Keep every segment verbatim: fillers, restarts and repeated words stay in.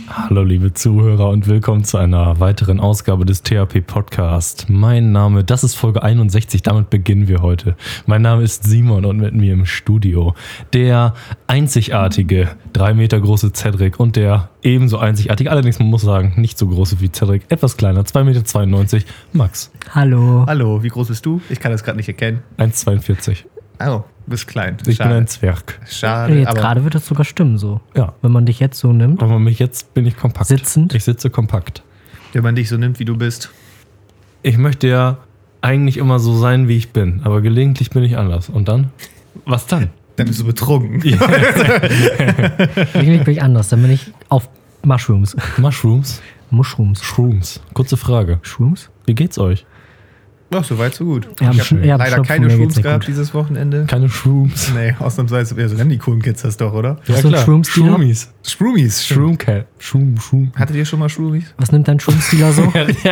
Hallo liebe Zuhörer und willkommen zu einer weiteren Ausgabe des T H P Podcast. Mein Name, das ist Folge einundsechzig, damit beginnen wir heute. Mein Name ist Simon und mit mir im Studio der einzigartige, drei Meter große Cedric und der ebenso einzigartige, allerdings man muss sagen, nicht so große wie Cedric, etwas kleiner, zwei Meter zweiundneunzig, Max. Hallo. Hallo, wie groß bist du? Ich kann das gerade nicht erkennen. eins Komma zweiundvierzig. Oh, du bist klein. Ich Schade. bin ein Zwerg. Schade, Jetzt aber gerade wird das sogar stimmen so. Ja. Wenn man dich jetzt so nimmt. Aber mich jetzt bin ich kompakt. Sitzend? Ich sitze kompakt. wenn man dich so nimmt, wie du bist. Ich möchte ja eigentlich immer so sein, wie ich bin, aber gelegentlich bin ich anders. Und dann? Was dann? Dann bist du betrunken. Eigentlich bin ich anders. Dann bin ich auf Mushrooms. Mushrooms? Mushrooms. Shrooms. Kurze Frage. Shrooms? Wie geht's euch? Ach, so weit, so gut. Ja, ich schön. habe Ja, leider Schnupfen, keine mir geht's Shrooms nicht gehabt gut. dieses Wochenende. Keine Shrooms. Nee, ausnahmsweise. Ja, so nennen die coolen Kids das doch, oder? Hast du Shrooms, Dealer? Shroomies. Shroomies. Shroom Cat. Shroom, Shroom. Hattet ihr schon mal Shroomies? Was nimmt dein Shrooms-Dealer so?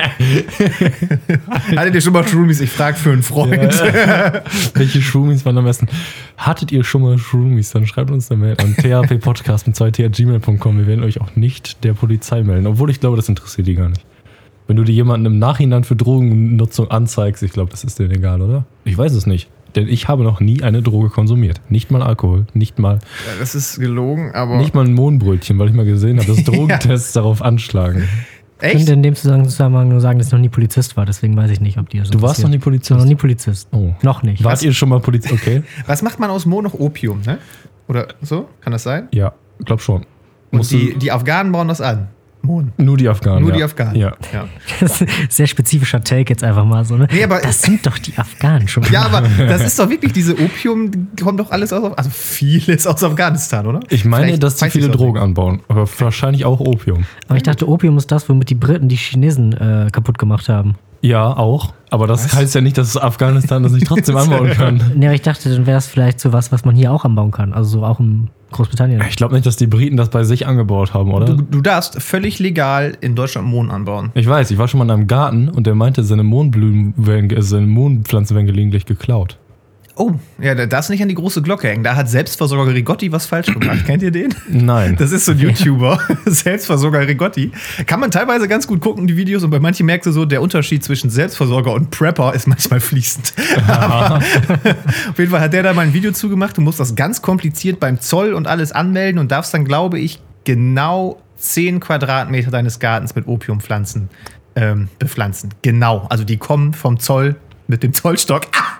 Hattet ihr schon mal Shroomies? Ich frage für einen Freund. Welche Shroomies waren am besten? Hattet ihr schon mal Shroomies? Dann schreibt uns eine Mail an t h p podcast mit zwei t at gmail punkt com. Wir werden euch auch nicht der Polizei melden. Obwohl ich glaube, das interessiert die gar nicht. Wenn du dir jemanden im Nachhinein für Drogennutzung anzeigst, ich glaube, das ist denen egal, oder? Ich weiß es nicht. Denn ich habe noch nie eine Droge konsumiert. Nicht mal Alkohol, nicht mal, Ja, das ist gelogen, aber... nicht mal ein Mohnbrötchen, weil ich mal gesehen habe, dass Drogentests darauf anschlagen. Ich könnte Echt? in dem Zusammenhang nur sagen, dass ich noch nie Polizist war. Deswegen weiß ich nicht, ob die das Du warst noch nie interessiert. Polizist? Ich war noch nie Polizist. Oh. Noch nicht. Wart ihr schon mal Polizist? Okay. Was macht man aus Mohn noch? Opium, ne? Oder so? Kann das sein? Ja, glaub schon. Und Musst die, du- die Afghanen bauen das an. Mohn. Nur die Afghanen. Nur ja. die Afghanen. Ja. Ja. Das ist ein sehr spezifischer Take jetzt einfach mal so. Ne? Nee, aber- das sind doch die Afghanen schon. Ja, aber das ist doch wirklich, diese Opium, die kommt doch alles aus, also vieles aus Afghanistan, oder? Ich meine, Vielleicht dass die weiß viele ich's auch Drogen nicht. anbauen. Aber wahrscheinlich auch Opium. Aber ich dachte, Opium ist das, womit die Briten die Chinesen äh, kaputt gemacht haben. Ja, auch. Aber das Was? heißt ja nicht, dass Afghanistan das nicht trotzdem anbauen kann. Nee, aber ich dachte, dann wäre es vielleicht so was, was man hier auch anbauen kann. Also so auch in Großbritannien. Ich glaube nicht, dass die Briten das bei sich angebaut haben, oder? Du, du darfst völlig legal in Deutschland Mohn anbauen. Ich weiß, ich war schon mal in einem Garten und der meinte, seine Mohnblumen werden, äh, seine Mohnpflanzen werden gelegentlich geklaut. Oh, ja, da darfst nicht an die große Glocke hängen. Da hat Selbstversorger Rigotti was falsch gemacht. Kennt ihr den? Nein. Das ist so ein YouTuber, Selbstversorger Rigotti. Kann man teilweise ganz gut gucken, die Videos, und bei manchen merkst du so, der Unterschied zwischen Selbstversorger und Prepper ist manchmal fließend. Aber auf jeden Fall hat der da mal ein Video zugemacht. Du musst das ganz kompliziert beim Zoll und alles anmelden und darfst dann, glaube ich, genau zehn Quadratmeter deines Gartens mit Opiumpflanzen ähm, bepflanzen. Genau. Also die kommen vom Zoll mit dem Zollstock. Ah!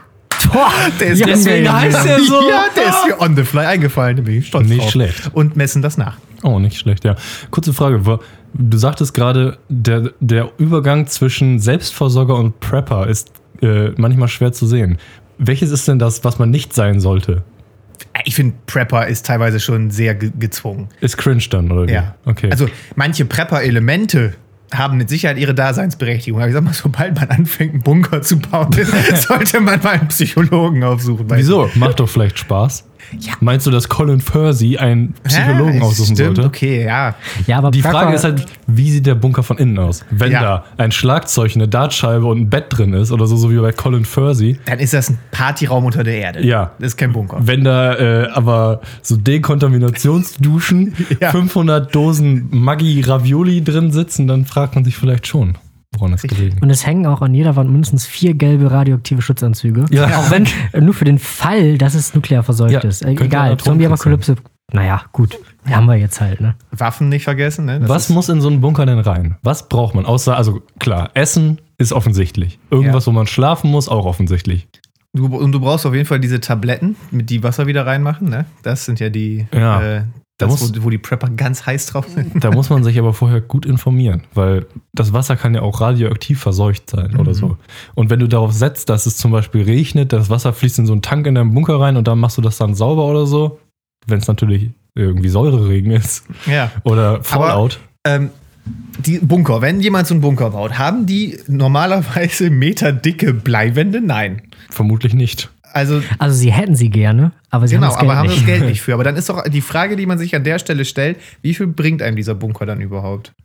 Der ist Ja, deswegen mir- heißt der so. Ja, der ist mir on the fly eingefallen. Da bin ich stolz Nicht drauf. schlecht. Und messen das nach. Oh, nicht schlecht, ja. Kurze Frage. wa- Du sagtest gerade, der, der Übergang zwischen Selbstversorger und Prepper ist äh, manchmal schwer zu sehen. Welches ist denn das, was man nicht sein sollte? Ich finde, Prepper ist teilweise schon sehr ge gezwungen. Ist cringe dann, oder wie? Ja. Okay. Also manche Prepper-Elemente haben mit Sicherheit ihre Daseinsberechtigung. Aber ich sag mal, sobald man anfängt, einen Bunker zu bauen, sollte man mal einen Psychologen aufsuchen. weil- Wieso? Macht doch vielleicht Spaß. Ja. Meinst du, dass Colin Fursey einen Psychologen Ja, aussuchen stimmt, sollte? okay, ja. Ja, aber Die Prepper- Frage ist halt, wie sieht der Bunker von innen aus? Wenn Ja. da ein Schlagzeug, eine Dartscheibe und ein Bett drin ist oder so, so wie bei Colin Fursey. Dann ist das ein Partyraum unter der Erde. Ja. Das ist kein Bunker. Wenn da äh, aber so Dekontaminationsduschen, Ja. fünfhundert Dosen Maggi Ravioli drin sitzen, dann fragt man sich vielleicht schon, woran das gelegen ist. Und es hängen auch an jeder Wand mindestens vier gelbe radioaktive Schutzanzüge. Ja. Auch wenn, äh, nur für den Fall, dass es nuklear verseucht Ja, ist. Äh, könnte ein egal, Atomkrieg Zombie-Apokalypse. Naja, gut. Haben wir jetzt halt, ne? Waffen nicht vergessen, ne? Das Was ist- muss in so einen Bunker denn rein? Was braucht man? Außer, also klar, Essen ist offensichtlich. Irgendwas, Ja. wo man schlafen muss, auch offensichtlich. Du, und du brauchst auf jeden Fall diese Tabletten, mit die Wasser wieder reinmachen, ne? Das sind ja die, Ja. äh, Da das, muss- wo, wo die Prepper ganz heiß drauf sind. Da muss man sich aber vorher gut informieren, weil das Wasser kann ja auch radioaktiv verseucht sein oder so. Und wenn du darauf setzt, dass es zum Beispiel regnet, das Wasser fließt in so einen Tank in deinen Bunker rein und dann machst du das dann sauber oder so, wenn es natürlich irgendwie Säureregen ist Ja. oder Fallout. Ähm, die Bunker, wenn jemand so einen Bunker baut, haben die normalerweise meterdicke Bleiwände? Nein. Vermutlich nicht. Also, Also sie hätten sie gerne, aber sie genau, haben das Geld aber haben nicht. das Geld nicht für. Aber dann ist doch die Frage, die man sich an der Stelle stellt, wie viel bringt einem dieser Bunker dann überhaupt?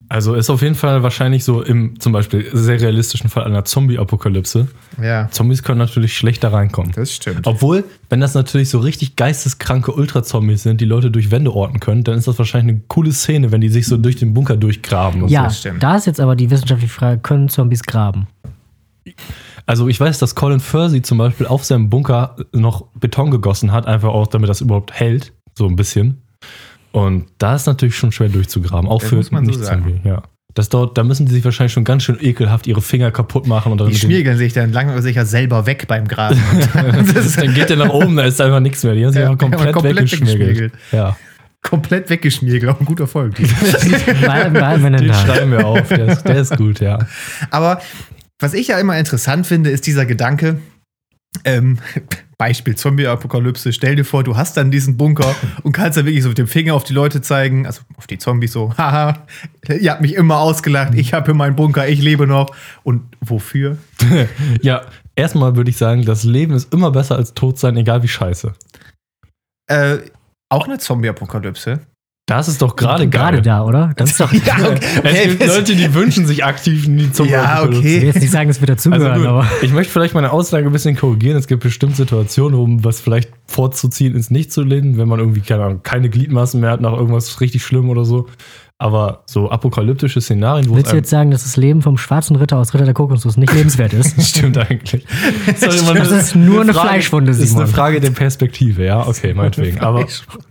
Also ist auf jeden Fall wahrscheinlich so im zum Beispiel sehr realistischen Fall einer Zombie-Apokalypse. Ja, Zombies können natürlich schlechter reinkommen. das stimmt. Obwohl, wenn das natürlich so richtig geisteskranke Ultra-Zombies sind, die Leute durch Wände orten können, dann ist das wahrscheinlich eine coole Szene, wenn die sich so durch den Bunker durchgraben. und Ja, das stimmt. da ist jetzt aber die wissenschaftliche Frage, können Zombies graben? Also ich weiß, dass Colin Fursey zum Beispiel auf seinem Bunker noch Beton gegossen hat, einfach auch, damit das überhaupt hält, so ein bisschen. Und da ist natürlich schon schwer durchzugraben, auch Das für muss man so Nicht-Zombie. Ja. Das dauert, da müssen die sich wahrscheinlich schon ganz schön ekelhaft ihre Finger kaputt machen. Und dann Die mit den- schmiergeln sich dann lang sicher selber weg beim Grasen. Das ist dann geht der nach oben, da ist einfach nichts mehr. Die haben sich Ja, einfach komplett, komplett weggeschmiegelt. weggeschmiegelt. Ja. komplett weggeschmiergelt. Auch ein guter Folge. Behalten behalten wir den Den da. schreiben wir auf, der ist, der ist gut, ja. Aber was ich ja immer interessant finde, ist dieser Gedanke, ähm, Beispiel Zombie-Apokalypse, stell dir vor, du hast dann diesen Bunker und kannst dann wirklich so mit dem Finger auf die Leute zeigen, also auf die Zombies so, haha, ihr habt mich immer ausgelacht, ich habe hier meinen Bunker, ich lebe noch. Und wofür? Ja, erstmal würde ich sagen, das Leben ist immer besser als tot sein, egal wie scheiße. Äh, auch eine Zombie-Apokalypse. Das ist doch gerade geil. Gerade da, oder? Das ist doch. Ich Ja, Es gibt Leute, die wünschen sich aktiv nie zum Ja, Apokalypse. okay. will jetzt nicht sagen, dass wir dazugehören, Also gut, aber. ich möchte vielleicht meine Aussage ein bisschen korrigieren. Es gibt bestimmt Situationen, um was vielleicht vorzuziehen, ins Nicht zu leben, wenn man irgendwie keine, Ahnung, keine Gliedmaßen mehr hat nach irgendwas richtig schlimm oder so. Aber so apokalyptische Szenarien, wo Willst es du jetzt sagen, dass das Leben vom schwarzen Ritter aus Ritter der Kokosnuss nicht lebenswert ist? stimmt eigentlich. Das ist, Das ist nur eine Fleischwunde, Das ist eine Simon. Frage der Perspektive, ja, okay, meinetwegen. Aber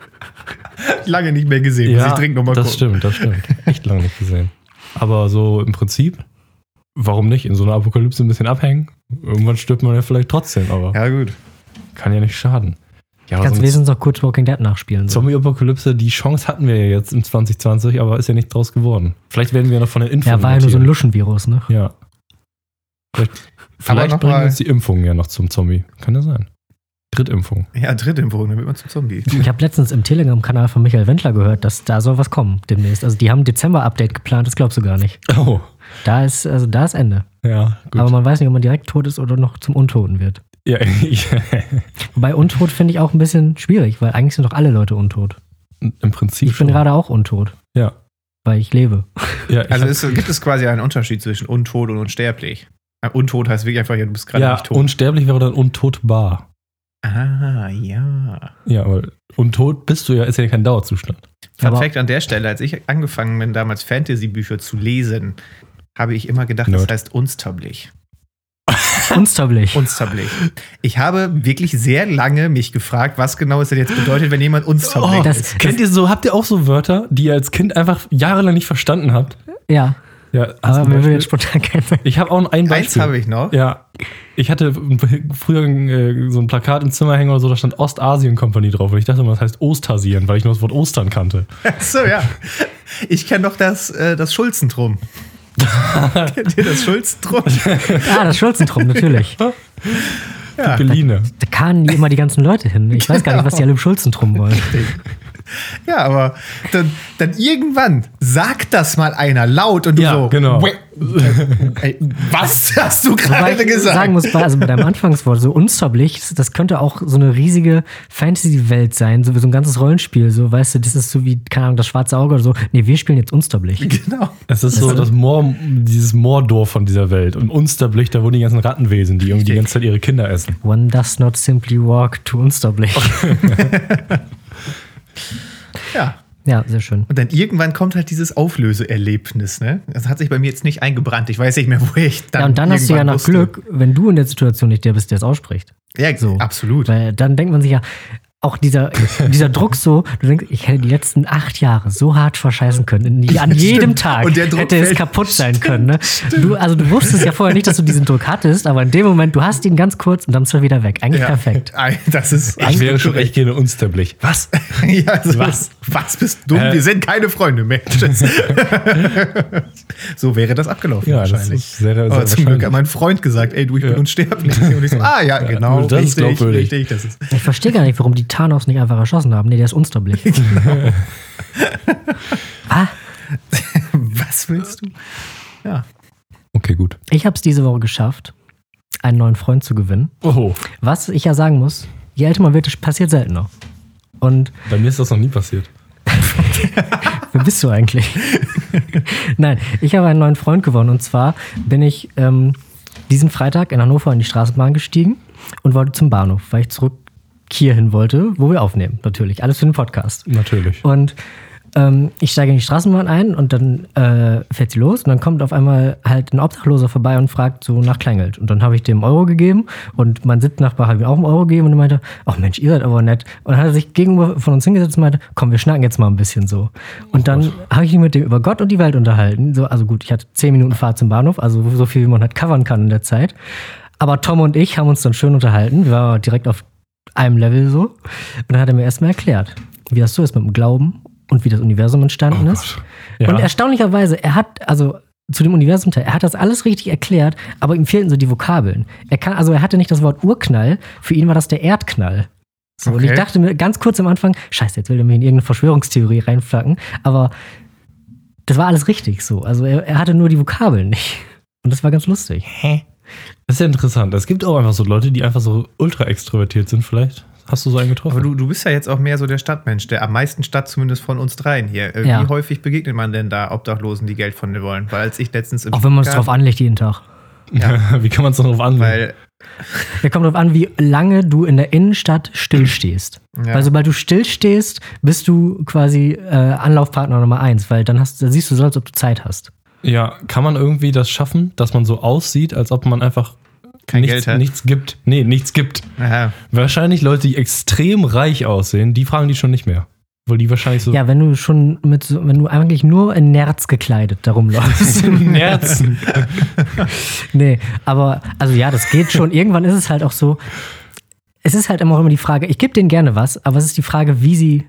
Lange nicht mehr gesehen, muss ja, ich dringend nochmal das gucken. stimmt, das stimmt. Echt lange nicht gesehen. Aber so im Prinzip, warum nicht? In so einer Apokalypse ein bisschen abhängen? Irgendwann stirbt man ja vielleicht trotzdem, aber Ja, gut. kann ja nicht schaden. Ja, aber Kannst so wenigstens noch kurz Walking Dead nachspielen. So. Zombie-Apokalypse, die Chance hatten wir ja jetzt im zwanzig zwanzig, aber ist ja nicht draus geworden. Vielleicht werden wir noch von den Impfungen. Ja, war ja nur so ein mutieren. Luschenvirus, ne? Ja. Vielleicht, vielleicht noch bringen mal- uns die Impfungen ja noch zum Zombie. Kann ja sein. Drittimpfung. Ja, Drittimpfung, dann wird man zum Zombie. Ich habe letztens im Telegram-Kanal von Michael Wendler gehört, dass da soll was kommen demnächst. Also die haben ein Dezember-Update geplant, das glaubst du gar nicht. Oh. Da ist, also da ist Ende. Ja, gut. Aber man weiß nicht, ob man direkt tot ist oder noch zum Untoten wird. ja, ich, Wobei Untot finde ich auch ein bisschen schwierig, weil eigentlich sind doch alle Leute untot. im Prinzip Ich bin schon. gerade auch untot, Ja. weil ich lebe. ja ich Also hab- es, gibt es quasi einen Unterschied zwischen untot und unsterblich. Äh, Untot heißt wirklich einfach, ja, du bist gerade ja, nicht tot. unsterblich wäre dann untotbar. Ah, ja. Ja, aber untot bist du ja, ist ja kein Dauerzustand. Fun Aber- Fact an der Stelle, als ich angefangen bin, damals Fantasy-Bücher zu lesen, habe ich immer gedacht, Nerd. das heißt unsterblich. Unsterblich. Unsterblich. Ich habe wirklich sehr lange mich gefragt, was genau es denn jetzt bedeutet, wenn jemand unsterblich Oh, das- ist. Kennt ihr so, habt ihr auch so Wörter, die ihr als Kind einfach jahrelang nicht verstanden habt? Ja, Ja, aber zum mir will Beispiel- jetzt spontan kein ich habe auch ein Eins Beispiel. habe ich noch. Ja, ich hatte früher äh, so ein Plakat im Zimmer hängen oder so, da stand Ostasien Company drauf. Und ich dachte immer, das heißt Ostasien, weil ich nur das Wort Ostern kannte. So, ja. Ich kenne doch das, äh, das Schulzentrum. Kennt ihr das Schulzentrum? Ah, das Schulzentrum, natürlich. Ja. Berliner. Da kamen die immer die ganzen Leute hin. Ich weiß gar nicht, was die alle im Schulzentrum wollen. Ja, aber dann, dann irgendwann sagt das mal einer laut und du Ja, so. genau. "Wait, äh, ey, was hast du Wobei gerade ich gesagt? sagen muss, bei, also bei deinem Anfangswort, so unsterblich, das könnte auch so eine riesige Fantasy-Welt sein, so wie so ein ganzes Rollenspiel. So, weißt du, das ist so wie, keine Ahnung, das schwarze Auge oder so. Nee, wir spielen jetzt unsterblich. Genau. Es ist so das Moor, dieses Moordorf von dieser Welt. Und Unsterblich, da wohnen die ganzen Rattenwesen, die irgendwie die ganze Zeit ihre Kinder essen. One does not simply walk to unsterblich. Ja. Ja, sehr schön. Und dann irgendwann kommt halt dieses Auflöseerlebnis, ne? Das hat sich bei mir jetzt nicht eingebrannt. Ich weiß nicht mehr, wo ich dann. Ja, und dann hast du ja irgendwann noch wusste. Glück, wenn du in der Situation nicht der bist, der es ausspricht. Ja, So. absolut. Weil dann denkt man sich ja, auch dieser, dieser Druck so, du denkst, ich hätte die letzten acht Jahre so hart verscheißen können. In, an jedem Stimmt. Tag Und der Druck hätte es fällt- kaputt sein können. Ne? Du, also du wusstest ja vorher nicht, dass du diesen Druck hattest, aber in dem Moment, du hast ihn ganz kurz und dann ist er wieder weg. Eigentlich Ja. perfekt. Ei, Das ist Ich wäre schon echt gerne Unsterblich. Was? Ja, also, Was? Was bist du? Äh. Wir sind keine Freunde mehr. Tschüss. So wäre das abgelaufen Ja, das wahrscheinlich. ist sehr, sehr Aber zum Glück wahrscheinlich. hat mein Freund gesagt, ey, du, ich bin Ja. unsterblich. Und ich so, ah ja, genau, das ist richtig, glaubwürdig. richtig. Das ist, Ich verstehe gar nicht, warum die Thanos nicht einfach erschossen haben. Nee, der ist unsterblich. Ah, was willst du? Ja. Okay, gut. ich habe es diese Woche geschafft, einen neuen Freund zu gewinnen. Oh, Was ich ja sagen muss, je älter man wird, das passiert seltener. Und bei mir ist das noch nie passiert. wer bist du eigentlich? Nein, ich habe einen neuen Freund gewonnen. Und zwar bin ich ähm, diesen Freitag in Hannover in die Straßenbahn gestiegen und wollte zum Bahnhof, weil ich zurück hierhin wollte, wo wir aufnehmen. Natürlich, alles für den Podcast. Natürlich. Und ähm, ich steige in die Straßenbahn ein und dann äh, fährt sie los und dann kommt auf einmal halt ein Obdachloser vorbei und fragt so nach Kleingeld. Und dann habe ich dem Euro gegeben und mein Sitznachbar hat mir auch einen Euro gegeben und er meinte, ach Mensch, ihr seid aber nett. Und dann hat er sich gegenüber von uns hingesetzt und meinte, komm, wir schnacken jetzt mal ein bisschen so. Und oh dann habe ich mich mit dem über Gott und die Welt unterhalten. So, also gut, ich hatte zehn Minuten Fahrt zum Bahnhof, also so viel, wie man halt covern kann in der Zeit. Aber Tom und ich haben uns dann schön unterhalten. Wir waren direkt auf einem Level so. Und dann hat er mir erstmal erklärt, wie das so ist mit dem Glauben und wie das Universum entstanden oh ist. Ja. Und erstaunlicherweise, er hat, also zu dem Universumteil, er hat das alles richtig erklärt, aber ihm fehlten so die Vokabeln. Er kann, also er hatte nicht das Wort Urknall, für ihn war das der Erdknall. So, okay. Und ich dachte mir ganz kurz am Anfang, scheiße, jetzt will er mir in irgendeine Verschwörungstheorie reinflacken, aber das war alles richtig so. Also er, er hatte nur die Vokabeln nicht. Und das war ganz lustig. Hä? Das ist ja interessant. Es gibt auch einfach so Leute, die einfach so ultra extrovertiert sind vielleicht. Hast du so einen getroffen? Aber du, du bist ja jetzt auch mehr so der Stadtmensch, der am meisten Stadt zumindest von uns dreien hier. Wie ja. häufig begegnet man denn da Obdachlosen, die Geld von dir wollen? Weil als ich letztens im Auch wenn man es drauf anlegt jeden Tag. Ja. Wie kann man es darauf anlegen? Weil ja, kommt drauf an, wie lange du in der Innenstadt stillstehst. Ja. Weil sobald du stillstehst, bist du quasi äh, Anlaufpartner Nummer eins, weil dann, hast, dann siehst du so, als ob du Zeit hast. Ja, kann man irgendwie das schaffen, dass man so aussieht, als ob man einfach kein nichts, Geld hat? nichts gibt? Nee, nichts gibt. Aha. Wahrscheinlich Leute, die extrem reich aussehen, die fragen die schon nicht mehr. Weil die wahrscheinlich so. Ja, wenn du schon mit so, wenn du eigentlich nur in Nerz gekleidet darum läufst. Nerzen. Nee, aber, also ja, das geht schon. Irgendwann ist es halt auch so, es ist halt immer, immer die Frage, ich gebe denen gerne was, aber es ist die Frage, wie sie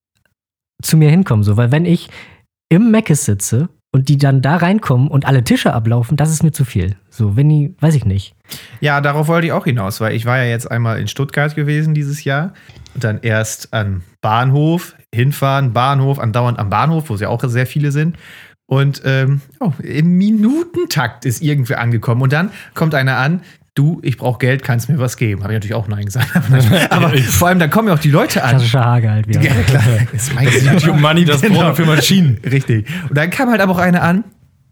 zu mir hinkommen. So, weil wenn ich im Meckes sitze und die dann da reinkommen und alle Tische ablaufen, das ist mir zu viel. So, wenn die, weiß ich nicht. Ja, darauf wollte ich auch hinaus, weil ich war ja jetzt einmal in Stuttgart gewesen dieses Jahr und dann erst am Bahnhof, hinfahren, Bahnhof, andauernd am Bahnhof, wo es ja auch sehr viele sind. Und ähm, oh, im Minutentakt ist irgendwer angekommen und dann kommt einer an, du, ich brauche Geld, kannst mir was geben. Habe ich natürlich auch Nein gesagt. Aber vor allem, dann kommen ja auch die Leute an. Klassischer Hage halt wieder. Ja, klar. Das ist mein YouTube Money, das genau. brauchen für Maschinen. Richtig. Und dann kam halt aber auch einer an.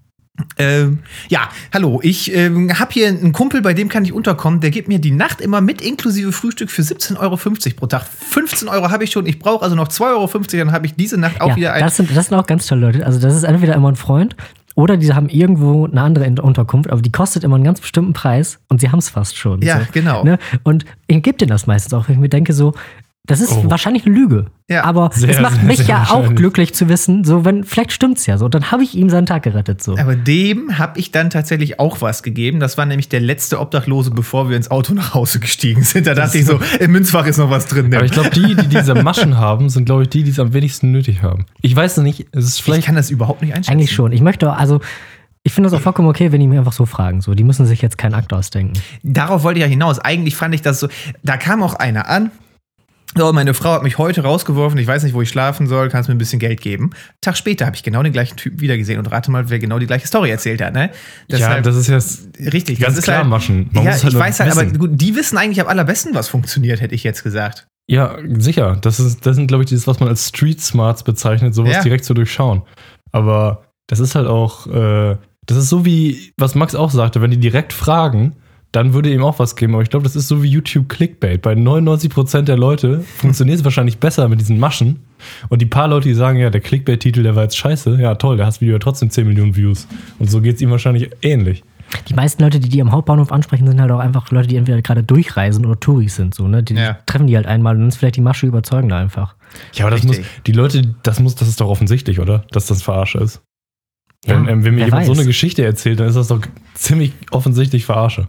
Ähm, ja, hallo, ich ähm, habe hier einen Kumpel, bei dem kann ich unterkommen. Der gibt mir die Nacht immer mit inklusive Frühstück für siebzehn Euro fünfzig pro Tag. fünfzehn Euro habe ich schon. Ich brauche also noch zwei Euro fünfzig. Dann habe ich diese Nacht auch ja, wieder ein. Das sind, das sind auch ganz tolle Leute. Also, das ist entweder immer ein Freund oder die haben irgendwo eine andere Unterkunft, aber die kostet immer einen ganz bestimmten Preis und sie haben es fast schon. Ja, so, genau. Ne? Und ich gebe denen das meistens auch, wenn ich mir denke, so, das ist Oh. wahrscheinlich eine Lüge. Ja. Aber Sehr, es macht sehr, mich sehr ja auch wahrscheinlich. glücklich zu wissen, so, wenn, vielleicht stimmt's ja so. Dann habe ich ihm seinen Tag gerettet. So. Aber dem habe ich dann tatsächlich auch was gegeben. Das war nämlich der letzte Obdachlose, bevor wir ins Auto nach Hause gestiegen sind. Da dachte ich so, im Münzfach ist noch was drin. Aber ich glaube, die, die diese Maschen haben, sind, glaube ich, die, die es am wenigsten nötig haben. Ich weiß es nicht, es ist ich vielleicht. kann das überhaupt nicht einschätzen. Eigentlich schon. Ich möchte, auch- also, ich finde das auch vollkommen okay, wenn die mir einfach so fragen. So, die müssen sich jetzt keinen Akt ausdenken. Darauf wollte ich ja hinaus. Eigentlich fand ich das so, da kam auch einer an. So, meine Frau hat mich heute rausgeworfen, ich weiß nicht, wo ich schlafen soll, kannst mir ein bisschen Geld geben. Tag später habe ich genau den gleichen Typen wieder gesehen und rate mal, wer genau die gleiche Story erzählt hat, ne? Ja, Deshalb- das ist jetzt richtig. ganz das ist klar halt, Maschen. Man ja, muss halt ich nur weiß halt, aber wissen. gut, die wissen eigentlich am allerbesten, was funktioniert, hätte ich jetzt gesagt. Ja, sicher. Das, ist, das sind, glaube ich, dieses, was man als Street Smarts bezeichnet, sowas Ja. direkt zu durchschauen. Aber das ist halt auch, äh, das ist so wie, was Max auch sagte, wenn die direkt fragen, dann würde ihm auch was geben. Aber ich glaube, das ist so wie YouTube Clickbait. Bei neunundneunzig Prozent der Leute funktioniert es wahrscheinlich besser mit diesen Maschen. Und die paar Leute, die sagen, ja, der Clickbait-Titel, der war jetzt scheiße, ja toll, der hat das Video ja trotzdem zehn Millionen Views. Und so geht es ihm wahrscheinlich ähnlich. Die meisten Leute, die die am Hauptbahnhof ansprechen, sind halt auch einfach Leute, die entweder gerade durchreisen oder Touris sind. So, ne? Die Ja. treffen die halt einmal und dann ist vielleicht die Masche überzeugender einfach. Ja, aber das muss, Richtig. die Leute, das muss, das ist doch offensichtlich, oder? Dass das Verarsche ist. Wenn, Ja, ähm, wenn mir wer jemand so weiß. eine Geschichte erzählt, dann ist das doch ziemlich offensichtlich Verarsche.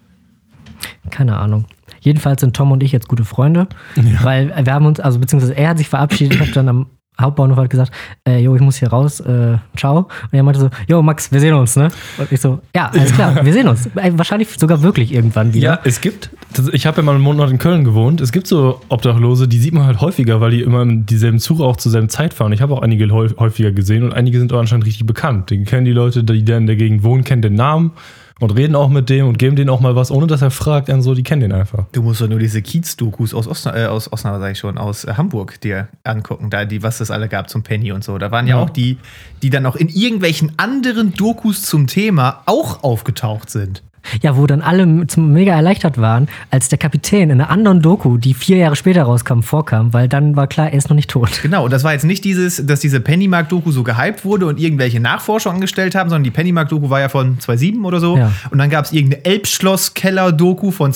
Keine Ahnung. Jedenfalls sind Tom und ich jetzt gute Freunde, Ja. weil wir haben uns, also beziehungsweise er hat sich verabschiedet, ich habe dann am Hauptbahnhof halt gesagt, äh, jo, ich muss hier raus, äh, ciao. Und er meinte so, jo, Max, wir sehen uns, ne? Und ich so, ja, alles klar, wir sehen uns. Äh, Wahrscheinlich sogar wirklich irgendwann wieder. Ja, es gibt, das- ich habe ja mal einen Monat in Köln gewohnt, es gibt so Obdachlose, die sieht man halt häufiger, weil die immer in dieselben Zug auch zur selben Zeit fahren. Ich habe auch einige häu- häufiger gesehen und einige sind auch anscheinend richtig bekannt. Die kennen die Leute, die da in der Gegend wohnen, kennen den Namen und reden auch mit dem und geben denen auch mal was, ohne dass er fragt. Dann so, die kennen den einfach. Du musst doch nur diese Kiez-Dokus aus Osnabrück, äh, aus Osnabrück, sag ich schon, aus äh, Hamburg dir angucken, da die, was es alle gab zum Penny und so. Da waren ja, ja auch die, die dann auch in irgendwelchen anderen Dokus zum Thema auch aufgetaucht sind. Ja, wo dann alle zum mega erleichtert waren, als der Kapitän in einer anderen Doku, die vier Jahre später rauskam, vorkam, weil dann war klar, er ist noch nicht tot. Genau, und das war jetzt nicht dieses, dass diese Pennymark-Doku so gehypt wurde und irgendwelche Nachforschungen angestellt haben, sondern die Pennymark-Doku war ja von zweitausendsieben oder so. Ja. Und dann gab es irgendeine Elbschloss-Keller-Doku von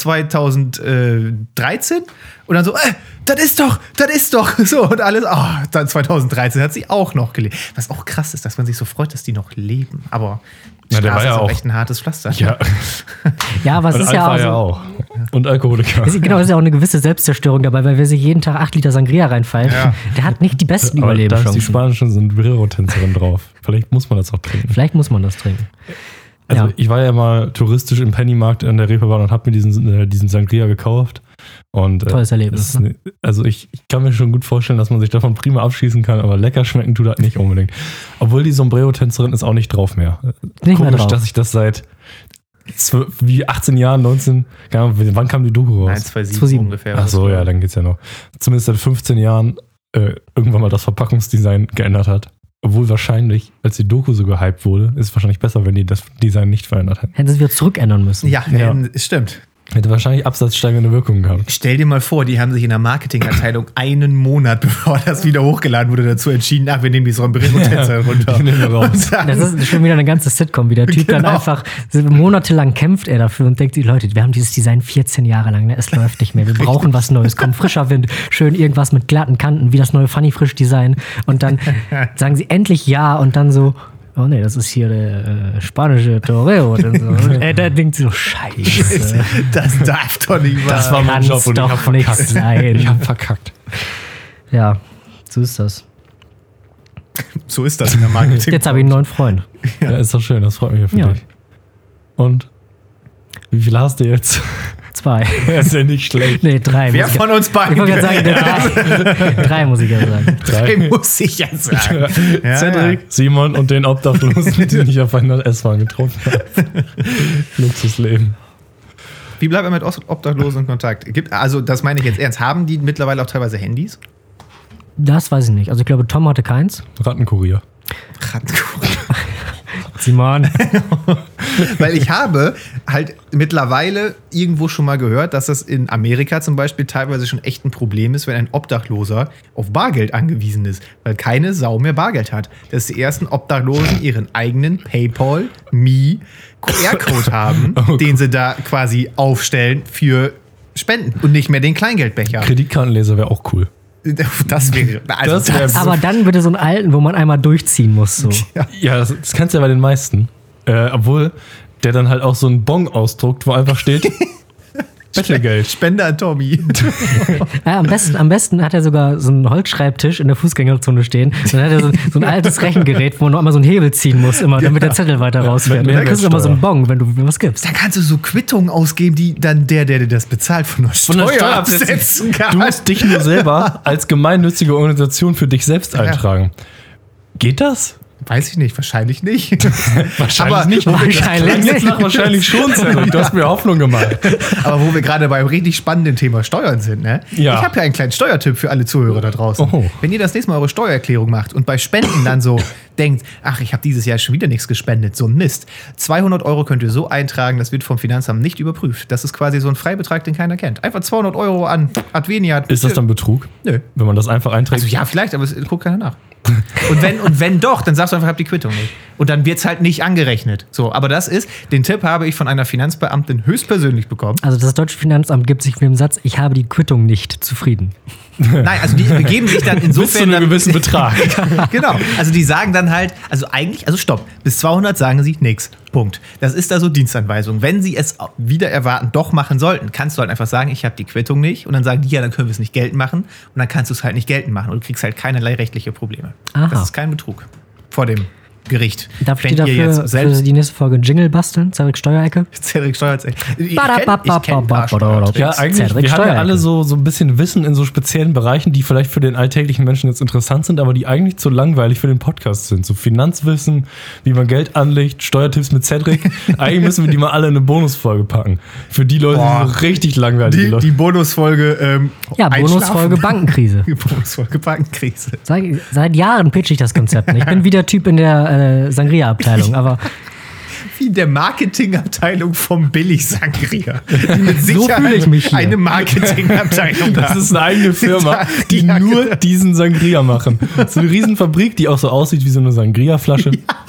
zweitausenddreizehn. Und dann so, äh, das ist doch, das ist doch. So, und alles, oh, dann zweitausenddreizehn hat sie auch noch gelebt. Was auch krass ist, dass man sich so freut, dass die noch leben. Aber Na, der war ja ist auch echt ein hartes Pflaster. Ja, Ja, aber es und ist ja auch, Alpha so, ja auch. Und Alkoholiker. es ist, genau, es ist ja auch eine gewisse Selbstzerstörung dabei, weil wer sich jeden Tag acht Liter Sangria reinpfeift, Ja. der hat nicht die besten Aber da ist die Überlebenschancen. spanische Sombrero-Tänzerin drauf. Vielleicht muss man das auch trinken. Vielleicht muss man das trinken. Also Ja. ich war ja mal touristisch im Pennymarkt in der Reeperbahn und habe mir diesen, äh, diesen Sangria gekauft. Und, äh, Tolles Erlebnis, ist ne, also ich, ich kann mir schon gut vorstellen, dass man sich davon prima abschießen kann, aber lecker schmecken tut das nicht unbedingt. Obwohl die Sombrero-Tänzerin ist auch nicht drauf mehr. Nicht mehr Komisch, drauf. dass ich das seit zwölf, wie achtzehn Jahren, neunzehn, keine Ahnung, wann kam die Doku raus? Nein, zweitausendsieben zweitausendsieben ungefähr. Ach so, ja, dann geht's ja noch. Zumindest seit fünfzehn Jahren äh, irgendwann mal das Verpackungsdesign geändert hat. Obwohl wahrscheinlich, als die Doku so gehypt wurde, ist es wahrscheinlich besser, wenn die das Design nicht verändert hätten. Hätten sie wieder zurückändern müssen. Ja, Ja. ähm, stimmt. Hätte wahrscheinlich absatzsteigende Wirkungen gehabt. Stell dir mal vor, die haben sich in der Marketingabteilung einen Monat, bevor das wieder hochgeladen wurde, dazu entschieden, ach, wir nehmen die Sombrero-Tänzer runter. Die nehmen wir raus. Und dann- Das ist schon wieder eine ganze Sitcom, wie der Typ dann Genau. einfach monatelang kämpft er dafür und denkt, die Leute, wir haben dieses Design vierzehn Jahre lang, ne? Es läuft nicht mehr, wir brauchen was Neues, kommt frischer Wind, schön irgendwas mit glatten Kanten, wie das neue Funny Frisch Design und dann sagen sie endlich ja und dann so, oh nee, das ist hier der äh, spanische Torero. Und, so. und er da denkt so, scheiße, Das darf doch nicht wahr Das war mein kann's Job und ich doch hab nicht verkackt. sein. Ich hab verkackt. Ja, so ist das. So ist das in der Marketing. Jetzt habe ich einen neuen Freund. Ja, ist doch schön, das freut mich ja für Ja. dich. Und wie viel hast du jetzt? Zwei. Das ist ja nicht schlecht. Nee, drei. Wer muss ich- von uns beiden? Ich wollte gerade sagen, der drei. drei muss ich ja sagen. Drei muss ich ja sagen. Ja, Cedric, ja. Simon und den Obdachlosen, die ich auf einer S-Bahn getroffen habe. Luxusleben. Wie bleibt man mit Os- Obdachlosen in Kontakt? Gibt, also, das meine ich jetzt ernst. Haben die mittlerweile auch teilweise Handys? Das weiß ich nicht. Also ich glaube, Tom hatte keins. Rattenkurier. Simon. Weil ich habe halt mittlerweile irgendwo schon mal gehört, dass das in Amerika zum Beispiel teilweise schon echt ein Problem ist, wenn ein Obdachloser auf Bargeld angewiesen ist, weil keine Sau mehr Bargeld hat. Dass die ersten Obdachlosen ihren eigenen PayPal, Me, Q R-Code haben, Oh, den sie da quasi aufstellen für Spenden und nicht mehr den Kleingeldbecher. Kreditkartenleser wäre auch cool. Das wäre, also Das wär- Aber dann bitte so einen alten, wo man einmal durchziehen muss. So. Ja, das, das kannst du ja bei den meisten. Äh, obwohl der dann halt auch so einen Bon ausdruckt, wo einfach steht Bettelgeld. Spende an Tommy. Ja, am, besten, am besten hat er sogar so einen Holzschreibtisch in der Fußgängerzone stehen. Dann hat er so, so ein altes Rechengerät, wo man nur einmal so einen Hebel ziehen muss, immer, damit der Zettel weiter rausfährt. Und dann kriegst du immer so einen Bon, wenn du mir was gibst. Da kannst du so Quittungen ausgeben, die dann der, der dir das bezahlt, von der Von der Steuer Steuer absetzen Du kann. musst dich nur selber als gemeinnützige Organisation für dich selbst eintragen. Geht das? Weiß ich nicht, wahrscheinlich nicht. Wahrscheinlich Aber- nicht. Wahrscheinlich Klang jetzt nicht. nach wahrscheinlich schon, Cedric. Du hast mir Hoffnung gemacht. Aber wo wir gerade beim richtig spannenden Thema Steuern sind, ne? Ja. Ich habe ja einen kleinen Steuertipp für alle Zuhörer da draußen. Oh. Wenn ihr das nächste Mal eure Steuererklärung macht und bei Spenden dann so denkt, ach, ich habe dieses Jahr schon wieder nichts gespendet, so ein Mist. zweihundert Euro könnt ihr so eintragen, das wird vom Finanzamt nicht überprüft. Das ist quasi so ein Freibetrag, den keiner kennt. Einfach zweihundert Euro an Adveniat. Ist das dann Betrug? Nö. Wenn man das einfach einträgt? Also ja, vielleicht, aber es guckt keiner nach. Und wenn, und wenn doch, dann sagst du einfach, ich hab die Quittung nicht. Und dann wird's halt nicht angerechnet. So, aber das ist, den Tipp habe ich von einer Finanzbeamtin höchstpersönlich bekommen. Also das deutsche Finanzamt gibt sich mit dem Satz, ich habe die Quittung nicht zufrieden. Nein, also die begeben sich dann Bis zu insofern einem dann, gewissen Betrag. genau. Also die sagen dann halt, also eigentlich, also stopp, bis zweihundert sagen sie nix. Punkt. Das ist da so Dienstanweisung. Wenn sie es wieder erwarten, doch machen sollten, kannst du halt einfach sagen, ich habe die Quittung nicht. Und dann sagen die, ja, dann können wir es nicht geltend machen. Und dann kannst du es halt nicht geltend machen. Und du kriegst halt keinerlei rechtliche Probleme. Aha. Das ist kein Betrug. Vor dem Gericht. Darf ich Wenn dir ihr dafür jetzt selbst für die nächste Folge einen Jingle basteln? Cedric Steuerecke? Cedric Steuerecke. Ich kenn, ich kenn ein paar Steuertricks. Ja, eigentlich, Cedric wir haben ja Steuerecke. alle so, so ein bisschen Wissen in so speziellen Bereichen, die vielleicht für den alltäglichen Menschen jetzt interessant sind, aber die eigentlich zu langweilig für den Podcast sind. So Finanzwissen, wie man Geld anlegt, Steuertipps mit Cedric. Eigentlich müssen wir die mal alle in eine Bonusfolge packen. Für die Leute, Boah. die so richtig langweilig Die, Leute. die Bonusfolge ähm, Ja, Bonusfolge Einschlafen. Bankenkrise. Die Bonusfolge Bankenkrise. Seit, seit Jahren pitch ich das Konzept. Ich bin wieder Typ in der äh, Sangria-Abteilung, aber Wie in der Marketingabteilung vom Billig-Sangria. Die mit So Sicherheit fühle ich mich hier. eine Marketingabteilung Das hat. ist eine eigene Firma, die Ja, nur genau. diesen Sangria machen. So eine Riesenfabrik, die auch so aussieht wie so eine Sangria-Flasche.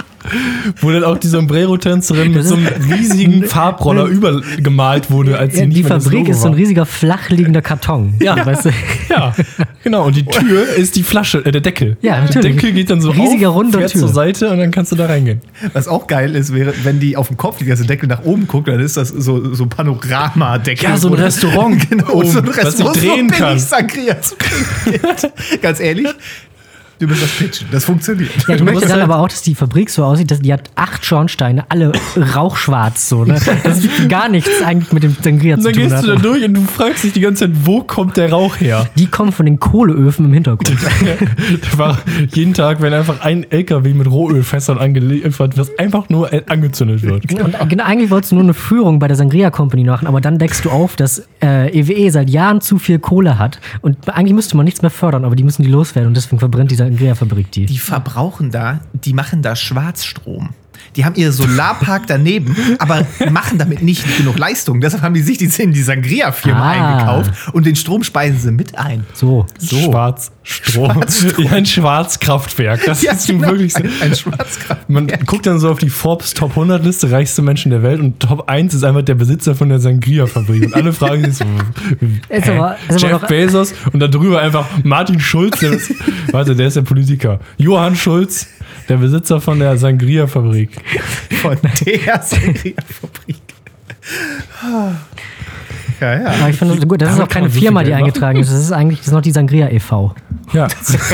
Wo dann auch die Sombrero-Tänzerin mit so einem riesigen Farbroller übergemalt wurde, als sie ja, nicht die mehr das Fabrik Logo ist so ein war. riesiger flachliegender Karton. Ja. Weißt du? Ja, genau. Und die Tür ist die Flasche, äh, der Deckel. Ja, Der natürlich. Deckel geht dann so Riesiger, auf, runder fährt Tür. zur Seite und dann kannst du da reingehen. Was auch geil ist, wäre, wenn die auf dem Kopf liegt, also der Deckel nach oben guckt, dann ist das so, so Panorama-Deckel. Ja, so ein Wo- Restaurant Genau, oben, so ein was Restaurant, sich drehen wo es so kann. billig Sangria zu kriegen gibt. Ganz ehrlich, du bist das Pitchen. Das funktioniert. Ja, ich Du möchte musst dann halt- aber auch, dass die Fabrik so aussieht, dass die hat acht Schornsteine, alle rauchschwarz so, ne? Das ist gar nichts eigentlich mit dem Sangria Und zu dann tun gehst hat. du da durch und du fragst dich die ganze Zeit, wo kommt der Rauch her? Die kommen von den Kohleöfen im Hintergrund. Da war jeden Tag, wenn einfach ein L K W mit Rohölfässern angeliefert wird, was einfach nur äh, angezündet wird. Und genau, eigentlich wolltest du nur eine Führung bei der Sangria Company machen, aber dann deckst du auf, dass äh, E W E seit Jahren zu viel Kohle hat und eigentlich müsste man nichts mehr fördern, aber die müssen die loswerden und deswegen verbrennt die Sangria Fabrik die. Die verbrauchen da, die machen da Schwarzstrom. Die haben ihr Solarpark daneben, aber machen damit nicht genug Leistung. Deshalb haben die sich die in die Sangria-Firma Ah. eingekauft und den Strom speisen sie mit ein. So. So. Schwarzstrom. Schwarzstrom. Ja, ein Schwarzkraftwerk. Das Ja, ist genau, wirklich so. ein, ein Schwarzkraftwerk. Man guckt dann so auf die Forbes Top hundert Liste, reichste Menschen der Welt und Top eins ist einfach der Besitzer von der Sangria-Fabrik. Und alle fragen sich so, Ist hä? aber- ist aber Jeff doch- Bezos und da drüber einfach Martin Schulz, der ist, warte, der ist der Politiker. Johann Schulz, der Besitzer von der Sangria-Fabrik. Von der Sangria-Fabrik. Ja, ja. Aber ich finde, gut, das ist Damit auch keine kann man so Firma, viel die Geld eingetragen ist. Das ist eigentlich das ist noch die Sangria e V. Ja.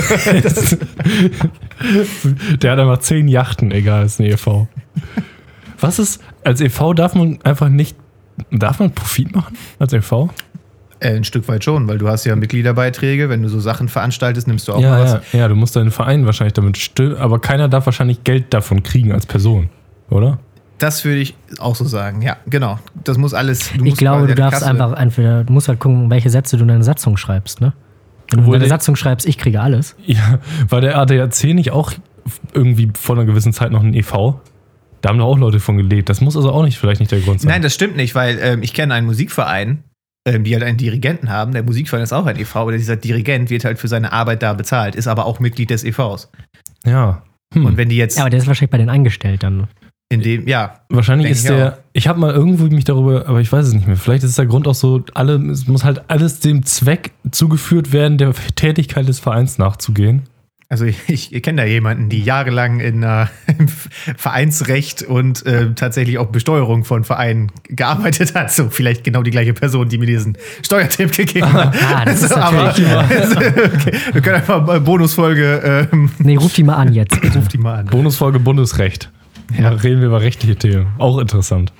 Der hat einfach zehn Yachten, egal, ist eine E V. Was ist, als E V darf man einfach nicht, darf man Profit machen als E V? Äh, ein Stück weit schon, weil du hast ja Mitgliederbeiträge. Wenn du so Sachen veranstaltest, nimmst du auch mal Ja, was. ja, ja, du musst deinen Verein wahrscheinlich damit stillen, aber keiner darf wahrscheinlich Geld davon kriegen als Person, oder? Das würde ich auch so sagen. Ja, genau. Das muss alles. Du Ich musst glaube, quasi du eine darfst Kasse- einfach entweder, du musst halt gucken, welche Sätze du in deine Satzung schreibst, ne? Wenn du Obwohl in deine der- Satzung schreibst, ich kriege alles. Ja, war der A D A C nicht auch irgendwie vor einer gewissen Zeit noch ein E V? Da haben doch auch Leute von gelebt. Das muss also auch nicht, vielleicht nicht der Grund sein. Nein, das stimmt nicht, weil ähm, ich kenne einen Musikverein, ähm, die halt einen Dirigenten haben. Der Musikverein ist auch ein E V, aber dieser Dirigent wird halt für seine Arbeit da bezahlt, ist aber auch Mitglied des E Vs. Ja. Hm. Und wenn die jetzt Ja, aber der ist wahrscheinlich bei denen angestellt dann. in dem, ja, Wahrscheinlich Denk ist ich der. auch. Ich habe mal irgendwo mich darüber, aber ich weiß es nicht mehr. Vielleicht ist der Grund auch so, alle, es muss halt alles dem Zweck zugeführt werden, der Tätigkeit des Vereins nachzugehen. also ich, ich kenne da jemanden, die jahrelang in äh, im Vereinsrecht und äh, tatsächlich auch Besteuerung von Vereinen gearbeitet hat. So vielleicht genau die gleiche Person, die mir diesen Steuertipp gegeben hat. Ah, das ist aber, natürlich. okay, wir können einfach mal Bonusfolge, ähm, Nee, ruf die mal an jetzt. ruf die mal an. Bonusfolge Bundesrecht. Da reden wir über rechtliche Themen. Auch interessant.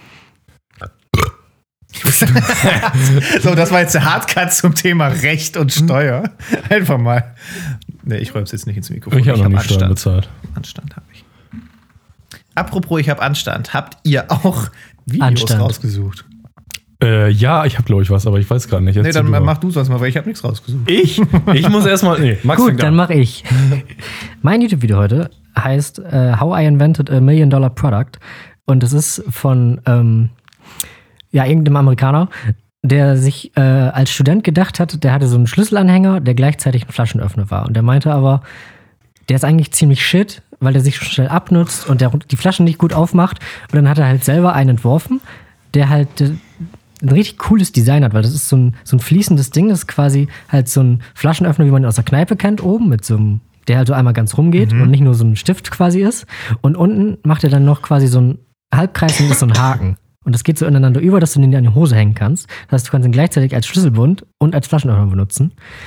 So, das war jetzt der Hardcut zum Thema Recht und Steuer. Einfach mal. Nee, ich räume es jetzt nicht ins Mikrofon. Ich habe noch hab nicht Steuern bezahlt. Anstand habe ich. Apropos, ich habe Anstand. Habt ihr auch Videos Anstand. rausgesucht? Äh, ja, ich habe glaube ich was, aber ich weiß gerade nicht. Nee, Erzähl dann du mal. mach du sonst mal, weil ich habe nichts rausgesucht. ich. Ich muss erstmal. Nee, Max Gut, fängt dann an. mache ich. Mein YouTube-Video heute heißt äh, How I Invented a Million Dollar Product. Und es ist von ähm, ja, irgendeinem Amerikaner, der sich äh, als Student gedacht hat, der hatte so einen Schlüsselanhänger, der gleichzeitig ein Flaschenöffner war. Und der meinte aber, der ist eigentlich ziemlich shit, weil der sich schon schnell abnutzt und der die Flaschen nicht gut aufmacht. Und dann hat er halt selber einen entworfen, der halt äh, ein richtig cooles Design hat, weil das ist so ein, so ein fließendes Ding, das ist quasi halt so ein Flaschenöffner, wie man ihn aus der Kneipe kennt, oben mit so einem, der halt so einmal ganz rumgeht und nicht nur so ein Stift quasi ist. Und unten macht er dann noch quasi so ein Halbkreis und ist so ein Haken. Und das geht so ineinander über, dass du den dir an die Hose hängen kannst. Das heißt, du kannst ihn gleichzeitig als Schlüsselbund und als Flaschenöffner benutzen.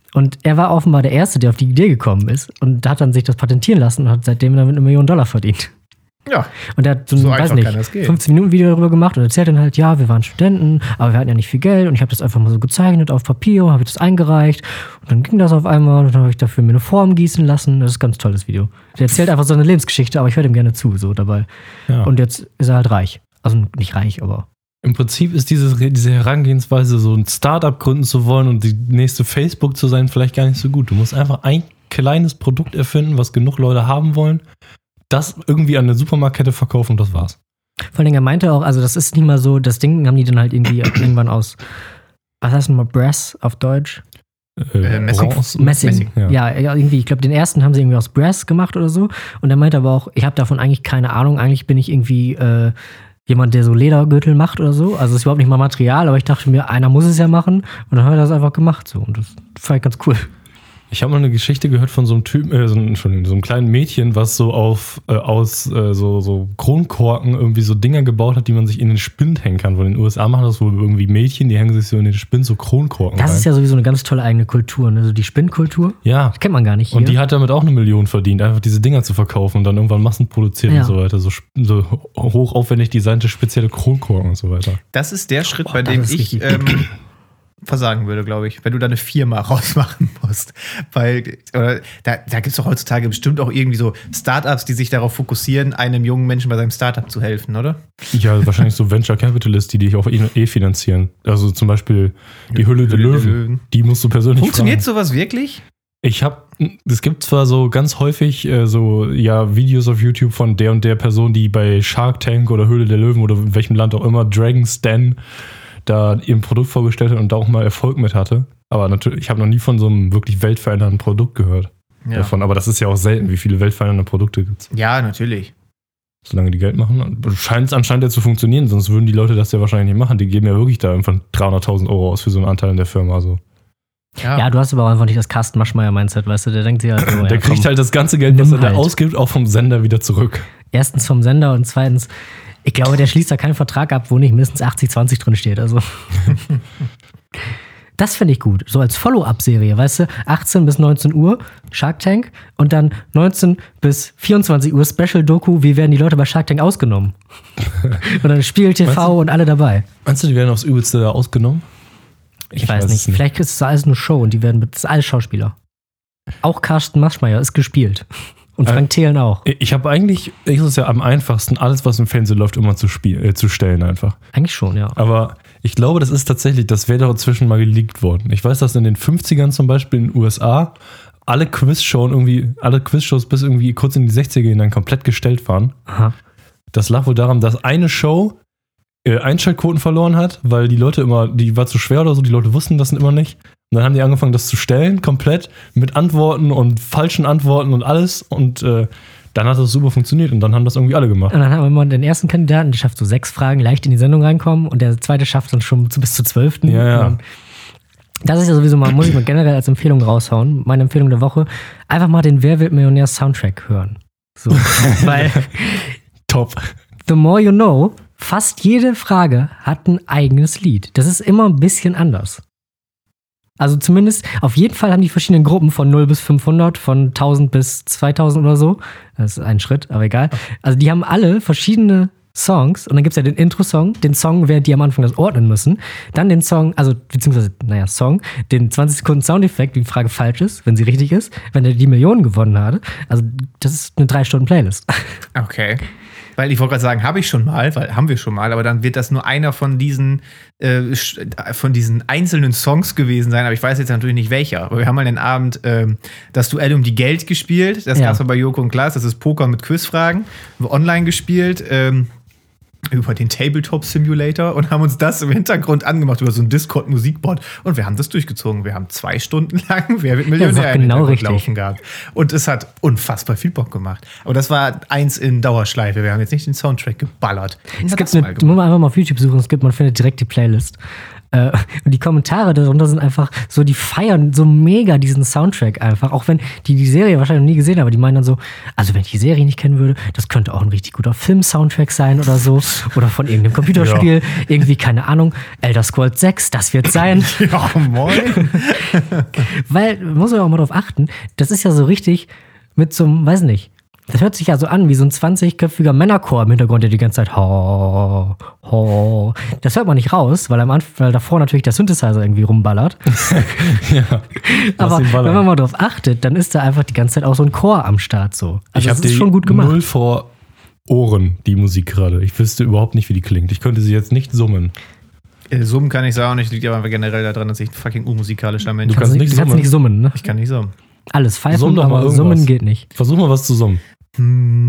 Und er war offenbar der Erste, der auf die Idee gekommen ist und hat dann sich das patentieren lassen und hat seitdem damit eine Million Dollar verdient. Ja. Und er hat so ein, So weiß einfach nicht, kann das gehen. fünfzehn Minuten Video darüber gemacht und erzählt dann halt, ja, wir waren Studenten, aber wir hatten ja nicht viel Geld und ich habe das einfach mal so gezeichnet auf Papier, habe ich das eingereicht und dann ging das auf einmal und dann habe ich dafür mir eine Form gießen lassen. Das ist ein ganz tolles Video. Der erzählt einfach so eine Lebensgeschichte, aber ich höre ihm gerne zu, so dabei. Ja. Und jetzt ist er halt reich. Also nicht reich, aber Im Prinzip ist diese, diese Herangehensweise, so ein Startup gründen zu wollen und die nächste Facebook zu sein, vielleicht gar nicht so gut. Du musst einfach ein kleines Produkt erfinden, was genug Leute haben wollen, das irgendwie an eine Supermarktkette verkaufen und das war's. vor allem er meinte auch, also das ist nicht mal so, das Ding haben die dann halt irgendwie irgendwann aus, was heißt nochmal, Brass auf Deutsch? Äh, Messing. Bronze- Messing. Messing, ja. Ja. ja, irgendwie, ich glaube, den ersten haben sie irgendwie aus Brass gemacht oder so. Und er meinte aber auch, ich habe davon eigentlich keine Ahnung. Eigentlich bin ich irgendwie äh, jemand, der so Ledergürtel macht oder so. Also es ist überhaupt nicht mal Material, aber ich dachte mir, einer muss es ja machen. Und dann hat er das einfach gemacht so. Und das fand ich ganz cool. Ich habe mal eine Geschichte gehört von so einem Typen, äh, so, einem- Entschuldigung, so einem kleinen Mädchen, was so auf äh, aus äh, so, so Kronkorken irgendwie so Dinger gebaut hat, die man sich in den Spind hängen kann. Von den U S A machen das wohl irgendwie Mädchen, die hängen sich so in den Spind so Kronkorken Das rein. ist ja sowieso eine ganz tolle eigene Kultur, ne? So die Spinnkultur. Ja. Das kennt man gar nicht hier. Und die hat damit auch eine Million verdient, einfach diese Dinger zu verkaufen und dann irgendwann Massen produzieren Ja. und so weiter. So, sp- so hochaufwendig designte spezielle Kronkorken und so weiter. Das ist der Schritt, Boah, bei das dem ist ich richtig. ähm, versagen würde, glaube ich, wenn du da eine Firma rausmachen musst. Weil, oder, da, da gibt es doch heutzutage bestimmt auch irgendwie so Startups, die sich darauf fokussieren, einem jungen Menschen bei seinem Startup zu helfen, oder? Ja, wahrscheinlich so Venture Capitalists, die dich auch eh eh finanzieren. Also zum Beispiel die Hülle der Hülle der Löwen. Löwen. Die musst du persönlich Funktioniert fragen. sowas wirklich? Ich habe, es gibt zwar so ganz häufig äh, so ja Videos auf YouTube von der und der Person, die bei Shark Tank oder Höhle der Löwen oder in welchem Land auch immer Dragon's Den da ihr Produkt vorgestellt hat und da auch mal Erfolg mit hatte. Aber natürlich, ich habe noch nie von so einem wirklich weltverändernden Produkt gehört. Ja, Davon. Aber das ist ja auch selten, wie viele weltverändernde Produkte gibt es. ja natürlich. Solange die Geld machen. Scheint es anscheinend ja zu funktionieren, sonst würden die Leute das ja wahrscheinlich nicht machen. Die geben ja wirklich da einfach dreihunderttausend Euro aus für so einen Anteil in der Firma. Also. ja, du hast aber auch einfach nicht das Carsten Maschmeyer-Mindset, weißt du? Der denkt sich halt so, Der ja, kriegt komm, halt das ganze Geld, was nimm er da halt. ausgibt, auch vom Sender wieder zurück. erstens vom Sender und zweitens, ich glaube, der schließt da keinen Vertrag ab, wo nicht mindestens achtzig zwanzig drin steht. Also. Das finde ich gut. So als Follow-up-Serie, weißt du? achtzehn bis neunzehn Uhr Shark Tank und dann neunzehn bis vierundzwanzig Uhr Special-Doku, wie werden die Leute bei Shark Tank ausgenommen? Und dann Spiel T V und alle dabei. Meinst du, die werden aufs Übelste da ausgenommen? Ich, weiß, nicht. es Vielleicht ist es alles eine Show und die werden mit, das ist alles Schauspieler. Auch Carsten Maschmeyer ist gespielt. Und Frank Äh, Thelen auch. Ich habe eigentlich, ist es ja am einfachsten, alles, was im Fernsehen läuft, immer zu, spiel, äh, zu stellen einfach. Eigentlich schon, ja. Aber ich glaube, das ist tatsächlich, das wäre doch inzwischen mal geleakt worden. Ich weiß, dass in den fünfzigern zum Beispiel in den U S A alle Quizshows irgendwie, alle Quizshows bis irgendwie kurz in die sechziger hinein komplett gestellt waren. Aha. Das lag wohl daran, dass eine Show äh, Einschaltquoten verloren hat, weil die Leute immer, die war zu schwer oder so, die Leute wussten das immer nicht. Und dann haben die angefangen, das zu stellen, komplett mit Antworten und falschen Antworten und alles. Und äh, dann hat das super funktioniert und dann haben das irgendwie alle gemacht. Und dann haben wir immer den ersten Kandidaten, der schafft so sechs Fragen, leicht in die Sendung reinkommen und der zweite schafft dann schon zu, bis zur zwölften. Ja, ja. Und das ist ja sowieso mal, muss ich mal generell als Empfehlung raushauen. Meine Empfehlung der Woche, einfach mal den Wer wird Millionär Soundtrack hören. So, weil Top. The More You Know, fast jede Frage hat ein eigenes Lied. Das ist immer ein bisschen anders. Also zumindest, auf jeden Fall haben die verschiedenen Gruppen von null bis fünfhundert, von tausend bis zweitausend oder so. Das ist ein Schritt, aber egal. Also die haben alle verschiedene Songs und dann gibt es ja den Intro-Song, den Song, während die am Anfang das ordnen müssen. Dann den Song, also beziehungsweise, naja, Song, den zwanzig Sekunden Soundeffekt, wie die Frage falsch ist, wenn sie richtig ist, wenn er die Millionen gewonnen hat. Also das ist eine drei Stunden Playlist. Okay. Weil ich wollte gerade sagen, habe ich schon mal, weil haben wir schon mal, aber dann wird das nur einer von diesen, äh, von diesen einzelnen Songs gewesen sein, aber ich weiß jetzt natürlich nicht welcher. Aber wir haben mal den Abend ähm, das Duell um die Geld gespielt, das Ja. gab es bei Joko und Klaas, das ist Poker mit Quizfragen, haben wir online gespielt, ähm, über den Tabletop Simulator und haben uns das im Hintergrund angemacht über so ein Discord-Musikbot und wir haben das durchgezogen. Wir haben zwei Stunden lang Wer wird Millionär Ja, sag im genau Hintergrund richtig. laufen gehabt. Und es hat unfassbar viel Bock gemacht. Aber das war eins in Dauerschleife. Wir haben jetzt nicht den Soundtrack geballert. Es Hat gibt das eine, mal du musst einfach mal auf YouTube suchen, es gibt, man findet direkt die Playlist. Äh, und die Kommentare darunter sind einfach so, die feiern so mega diesen Soundtrack einfach. Auch wenn die die Serie wahrscheinlich noch nie gesehen haben, aber die meinen dann so, also wenn ich die Serie nicht kennen würde, das könnte auch ein richtig guter Film-Soundtrack sein oder so. Oder von irgendeinem Computerspiel. Ja. Irgendwie, keine Ahnung, Elder Scrolls sechs, das wird sein. Ja, moin. Weil, muss man auch mal drauf achten, das ist ja so richtig mit so einem, weiß nicht, das hört sich ja so an wie so ein zwanzigköpfiger Männerchor im Hintergrund, der die ganze Zeit ho, ho. Das hört man nicht raus, weil am Anfang, weil davor natürlich der Synthesizer irgendwie rumballert. Ja, aber wenn man mal drauf achtet, dann ist da einfach die ganze Zeit auch so ein Chor am Start so. Also ich habe die schon gut gemacht. Null vor Ohren, die Musik gerade. Ich wüsste überhaupt nicht, wie die klingt. Ich könnte sie jetzt nicht summen. Äh, summen kann ich sagen, nicht liegt aber generell daran, dass ich ein fucking unmusikalischer Mensch bin. Du kannst nicht, du summen. kannst nicht summen, ne? Ich kann nicht summen. Alles pfeifen, aber summen geht nicht. Versuch mal was zu summen. Ich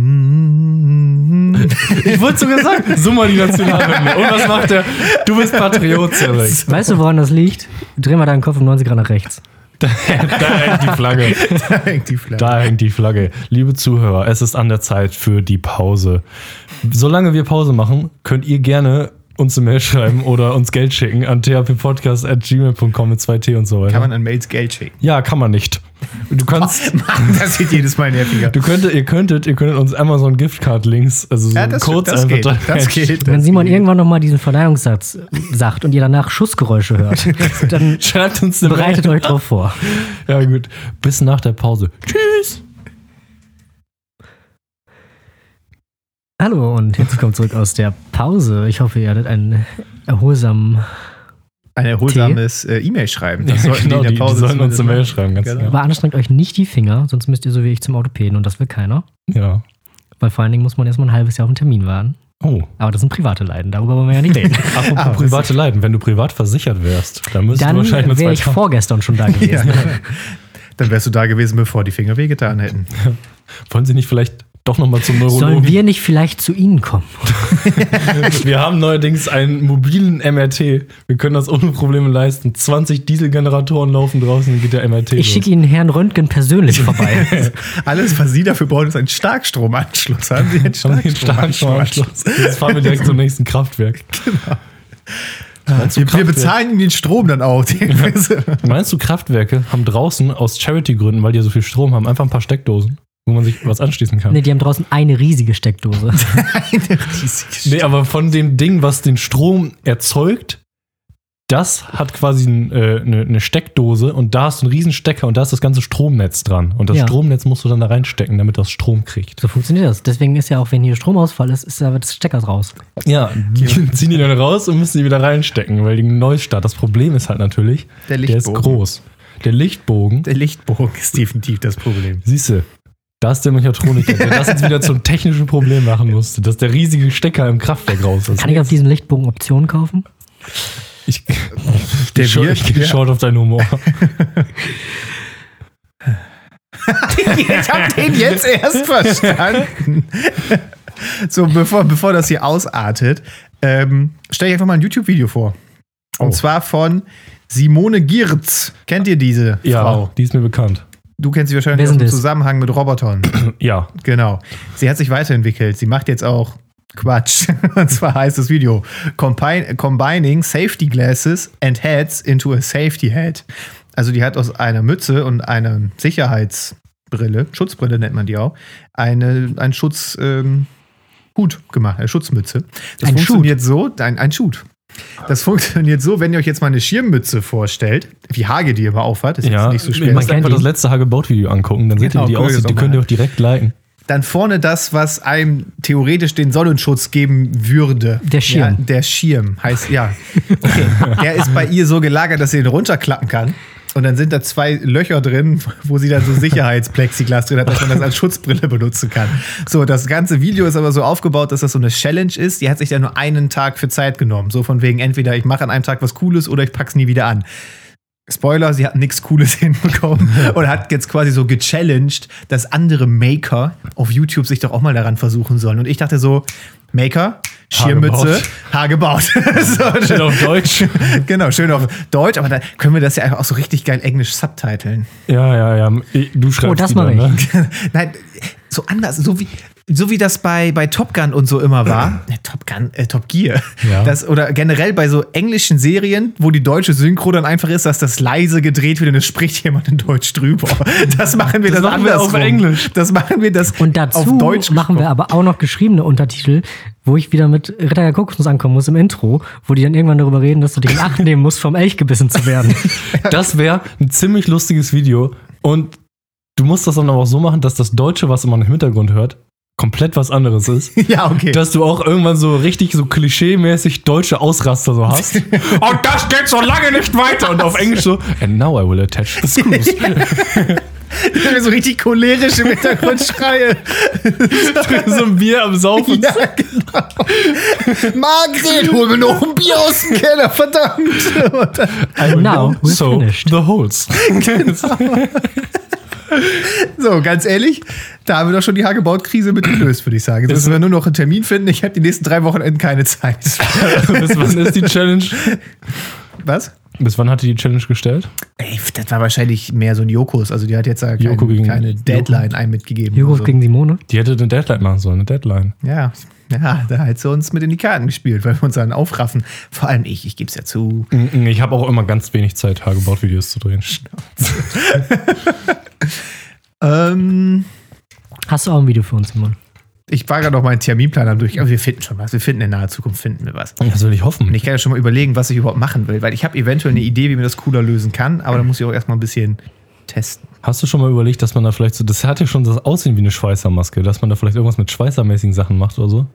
wollte sogar sagen, summ mal die Nationalhymne. Und was macht der? Du bist Patriot, Cedric. Weißt du, woran das liegt? Dreh mal deinen Kopf um neunzig Grad nach rechts. Da, da hängt die Flagge. Da hängt die Flagge. Da hängt die Flagge. Liebe Zuhörer, es ist an der Zeit für die Pause. Solange wir Pause machen, könnt ihr gerne uns eine Mail schreiben oder uns Geld schicken an t h p podcast at gmail punkt com mit zwei T und so weiter. Kann man an Mails Geld schicken? Ja, kann man nicht. Du kannst. Oh, Mann, das sieht jedes Mal nerviger. Du könntet, ihr könntet, ihr könntet uns Amazon Giftcard Links, also so ja, das, kurz das einfach geht, da das geht. Wenn Simon geht. Irgendwann nochmal diesen Verleihungssatz sagt und ihr danach Schussgeräusche hört, dann schreibt uns eine bereitet Mail. Euch drauf vor. Ja, gut. Bis nach der Pause. Tschüss. Hallo und herzlich willkommen zurück aus der Pause. Ich hoffe, ihr hattet einen erholsamen Ein erholsames äh, E-Mail schreiben. Das ja, genau, die in der Pause die, die sollen uns eine Mail schreiben. Ganz genau. Aber anstrengt euch nicht die Finger, sonst müsst ihr so wie ich zum Orthopäden und das will keiner. Ja. Weil vor allen Dingen muss man erstmal ein halbes Jahr auf einen Termin warten. Oh. Aber das sind private Leiden, darüber wollen wir ja nicht reden. Apropos ah, private Leiden, wenn du privat versichert wärst, dann müsstest dann du wahrscheinlich Dann wäre ich Tage. vorgestern schon da gewesen. Ja. Dann wärst du da gewesen, bevor die Finger wehgetan hätten. Wollen Sie nicht vielleicht doch nochmal zum Neurologen? Sollen wir nicht vielleicht zu Ihnen kommen? Wir haben neuerdings einen mobilen M R T. Wir können das ohne Probleme leisten. zwanzig Dieselgeneratoren laufen draußen und geht der M R T Ich schicke Ihnen Herrn Röntgen persönlich vorbei. Alles, was Sie dafür brauchen, ist ein Starkstromanschluss. Haben Sie einen Starkstromanschluss? Jetzt fahren wir direkt zum nächsten Kraftwerk. Genau. Wir, wir bezahlen den Strom dann auch. Meinst du, Kraftwerke haben draußen aus Charity-Gründen, weil die ja so viel Strom haben, einfach ein paar Steckdosen, wo man sich was anschließen kann? Nee, die haben draußen eine riesige Steckdose. Eine riesige Steckdose. Nee, aber von dem Ding, was den Strom erzeugt, das hat quasi ein, äh, eine, eine Steckdose und da hast du einen riesen Stecker und da ist das ganze Stromnetz dran. Und das ja. Stromnetz musst du dann da reinstecken, damit das Strom kriegt. So funktioniert das. Deswegen ist ja auch, wenn hier Stromausfall ist, ist aber das Stecker raus. Ja, die ziehen die dann raus und müssen die wieder reinstecken, weil die Neustart. Das Problem ist halt natürlich, der, der ist groß. Der Lichtbogen. Der Lichtbogen ist definitiv das Problem. Siehst du, da ist der Mechatroniker, der das jetzt wieder zum technischen Problem machen musste, dass der riesige Stecker im Kraftwerk raus ist. Kann ich auf diesem Lichtbogen Optionen kaufen? Ich, der ich, wird, ich gehe ja. short auf deinen Humor. Ich hab den jetzt erst verstanden. So, bevor, bevor das hier ausartet, ähm, stelle ich einfach mal ein YouTube-Video vor. Und oh. zwar von Simone Giertz. Kennt ihr diese ja, Frau? Ja, die ist mir bekannt. Du kennst sie wahrscheinlich aus dem Zusammenhang mit Robotern. Ja. Genau. Sie hat sich weiterentwickelt. Sie macht jetzt auch Quatsch. Und zwar heißt das Video Combine, Combining Safety Glasses and Heads into a Safety Head. Also die hat aus einer Mütze und einer Sicherheitsbrille, Schutzbrille nennt man die auch, eine, einen Schutzhut ähm, gemacht, eine Schutzmütze. Das ein funktioniert Shoot. so, ein, ein Shoot. Das funktioniert so, wenn ihr euch jetzt mal eine Schirmmütze vorstellt, wie Hage die immer aufhat, ist ja, jetzt nicht so schwer. Ihr müsst einfach das letzte Hage-Baut-Video angucken, dann seht genau, ihr, wie die aussieht. Die könnt ihr auch direkt liken. Dann vorne das, was einem theoretisch den Sonnenschutz geben würde. Der Schirm. Ja, der Schirm heißt, ja. Okay. Der ist bei ihr so gelagert, dass sie den runterklappen kann. Und dann sind da zwei Löcher drin, wo sie dann so Sicherheitsplexiglas drin hat, dass man das als Schutzbrille benutzen kann. So, das ganze Video ist aber so aufgebaut, dass das so eine Challenge ist. Die hat sich dann nur einen Tag für Zeit genommen. So von wegen, entweder ich mache an einem Tag was Cooles oder ich pack's nie wieder an. Spoiler, sie hat nichts Cooles hinbekommen und hat jetzt quasi so gechallenged, dass andere Maker auf YouTube sich doch auch mal daran versuchen sollen. Und ich dachte so, Maker, Schirmmütze, Haar gebaut. So, schön auf Deutsch. Genau, schön auf Deutsch, aber dann können wir das ja einfach auch so richtig geil englisch subtiteln. Ja, ja, ja. Du schreibst oh, das die mache dann, ich. Ne? Nein, so anders, so wie so wie das bei, bei Top Gun und so immer war, äh, Top Gun, äh, Top Gear, Ja. das, oder generell bei so englischen Serien, wo die deutsche Synchro dann einfach ist, dass das leise gedreht wird und es spricht jemand in Deutsch drüber. Das machen wir Das das, machen wir andersrum. auf Englisch. Das machen wir das Und dazu auf Deutsch machen wir aber auch noch geschriebene Untertitel, wo ich wieder mit Ritter der Kokosnuss ankommen muss im Intro, wo die dann irgendwann darüber reden, dass du dich in Acht nehmen musst, vom Elch gebissen zu werden. Das wäre ein ziemlich lustiges Video. Und du musst das dann aber auch so machen, dass das Deutsche, was man im Hintergrund hört, komplett was anderes ist. Ja, okay. Dass du auch irgendwann so richtig so klischee-mäßig deutsche Ausraster so hast. Und das geht so lange nicht weiter. Und auf Englisch so, and now I will attach the screws. Ich bin so richtig cholerisch im Hintergrund schreie. So ein Bier am Saufen. Ja, genau. Margret, hol mir noch ein Bier aus dem Keller, verdammt. Und dann, I will Now know, we're so finished. the holes. so, ganz ehrlich, da haben wir doch schon die Hagebaut-Krise mit gelöst, würde ich sagen. Jetzt müssen wir nur noch einen Termin finden. Ich habe die nächsten drei Wochenenden keine Zeit. Bis wann ist die Challenge? Was? Bis wann hat die die Challenge gestellt? Ey, das war wahrscheinlich mehr so ein Jokos. Also die hat jetzt ja Joko keine, gegen- keine Deadline einem mitgegeben. Joko Also, gegen Simone. Die hätte eine Deadline machen sollen, eine Deadline. ja, ja, da hat sie uns mit in die Karten gespielt, weil wir uns dann aufraffen. Vor allem ich, ich gebe es ja zu. Ich habe auch immer ganz wenig Zeit, Hagebaut-Videos zu drehen. Ähm, Hast du auch ein Video für uns, Simon? ich war gerade noch meinen Terminplan am durch. Aber wir finden schon was. Wir finden in naher Zukunft finden wir was. Das will ich hoffen. Und ich kann ja schon mal überlegen, was ich überhaupt machen will, weil ich habe eventuell eine Idee, wie man das cooler lösen kann, aber da muss ich auch erstmal ein bisschen testen. Hast du schon mal überlegt, dass man da vielleicht so, das hat ja schon das Aussehen wie eine Schweißermaske, dass man da vielleicht irgendwas mit schweißermäßigen Sachen macht oder so?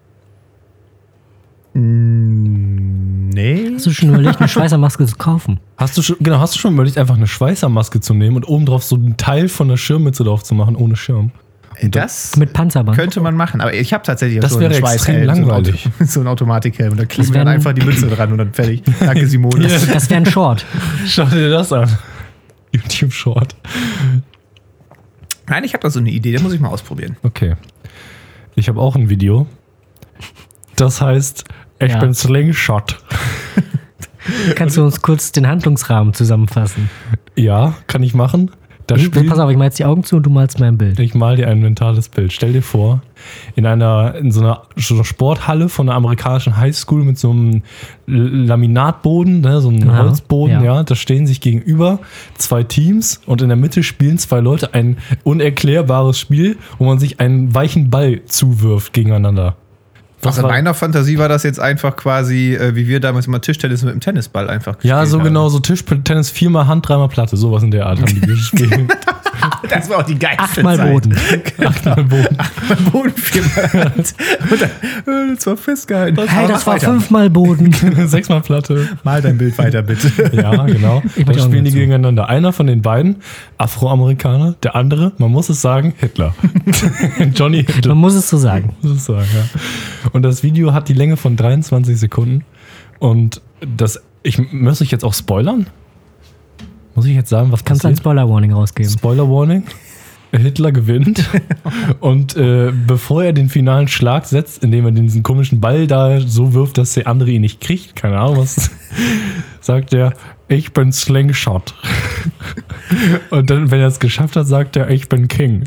Nee. Hast du schon überlegt, eine Schweißermaske zu kaufen? Hast du schon, genau, hast du schon überlegt, einfach eine Schweißermaske zu nehmen und oben drauf so einen Teil von der Schirmmütze drauf zu machen, ohne Schirm? Das Mit Panzerband? könnte man machen, aber ich habe tatsächlich auch Das so wäre einen extrem Schweißhelm, langweilig. So ein, Auto, so ein Automatikhelm. Und da kleben Das wir dann wären- einfach die Mütze dran und dann fertig. Danke, Simone. Ja. Das wäre ein Short. Schau dir das an. YouTube Short. Nein, ich habe da so eine Idee, das muss ich mal ausprobieren. Okay. Ich habe auch ein Video. Das heißt, ich Ja. bin Slingshot. Kannst du uns kurz den Handlungsrahmen zusammenfassen? Ja, kann ich machen. Das Ich, Spiel, pass auf, ich mal jetzt die Augen zu und du malst mein Bild. ich mal dir ein mentales Bild. Stell dir vor, in einer in so einer, so einer Sporthalle von einer amerikanischen Highschool mit so einem L- Laminatboden, ne, so einem Aha, Holzboden, ja. ja. Da stehen sich gegenüber zwei Teams und in der Mitte spielen zwei Leute ein unerklärbares Spiel, wo man sich einen weichen Ball zuwirft gegeneinander. Was in war- meiner Fantasie war das jetzt einfach quasi, äh, wie wir damals immer Tischtennis mit dem Tennisball einfach gespielt Ja, so haben. genau, so Tischtennis, viermal Hand, dreimal Platte, sowas in der Art haben die gespielt. Das war auch die geilste Achtmal Zeit. Boden. Achtmal Boden. Achtmal Boden, viermal Hand. Und dann, äh, das war festgehalten. Hey, Aber das mach war weiter. fünfmal Boden. Sechsmal Platte. Mal dein Bild weiter, bitte. Ja, genau. Ich Dann möchte auch spielen die dazu. gegeneinander. Einer von den beiden, Afroamerikaner, der andere, man muss es sagen, Hitler. Johnny Hitler. Man muss es so sagen. Muss es sagen, ja. Und das Video hat die Länge von dreiundzwanzig Sekunden. Und das, ich muss ich jetzt auch spoilern? Muss ich jetzt sagen, was Kannst du ein passiert? Spoiler-Warning rausgeben? Spoiler Warning. Hitler gewinnt und äh, bevor er den finalen Schlag setzt, indem er diesen komischen Ball da so wirft, dass der andere ihn nicht kriegt, keine Ahnung was, sagt er, ich bin Slingshot. Und dann, wenn er es geschafft hat, sagt er, ich bin King.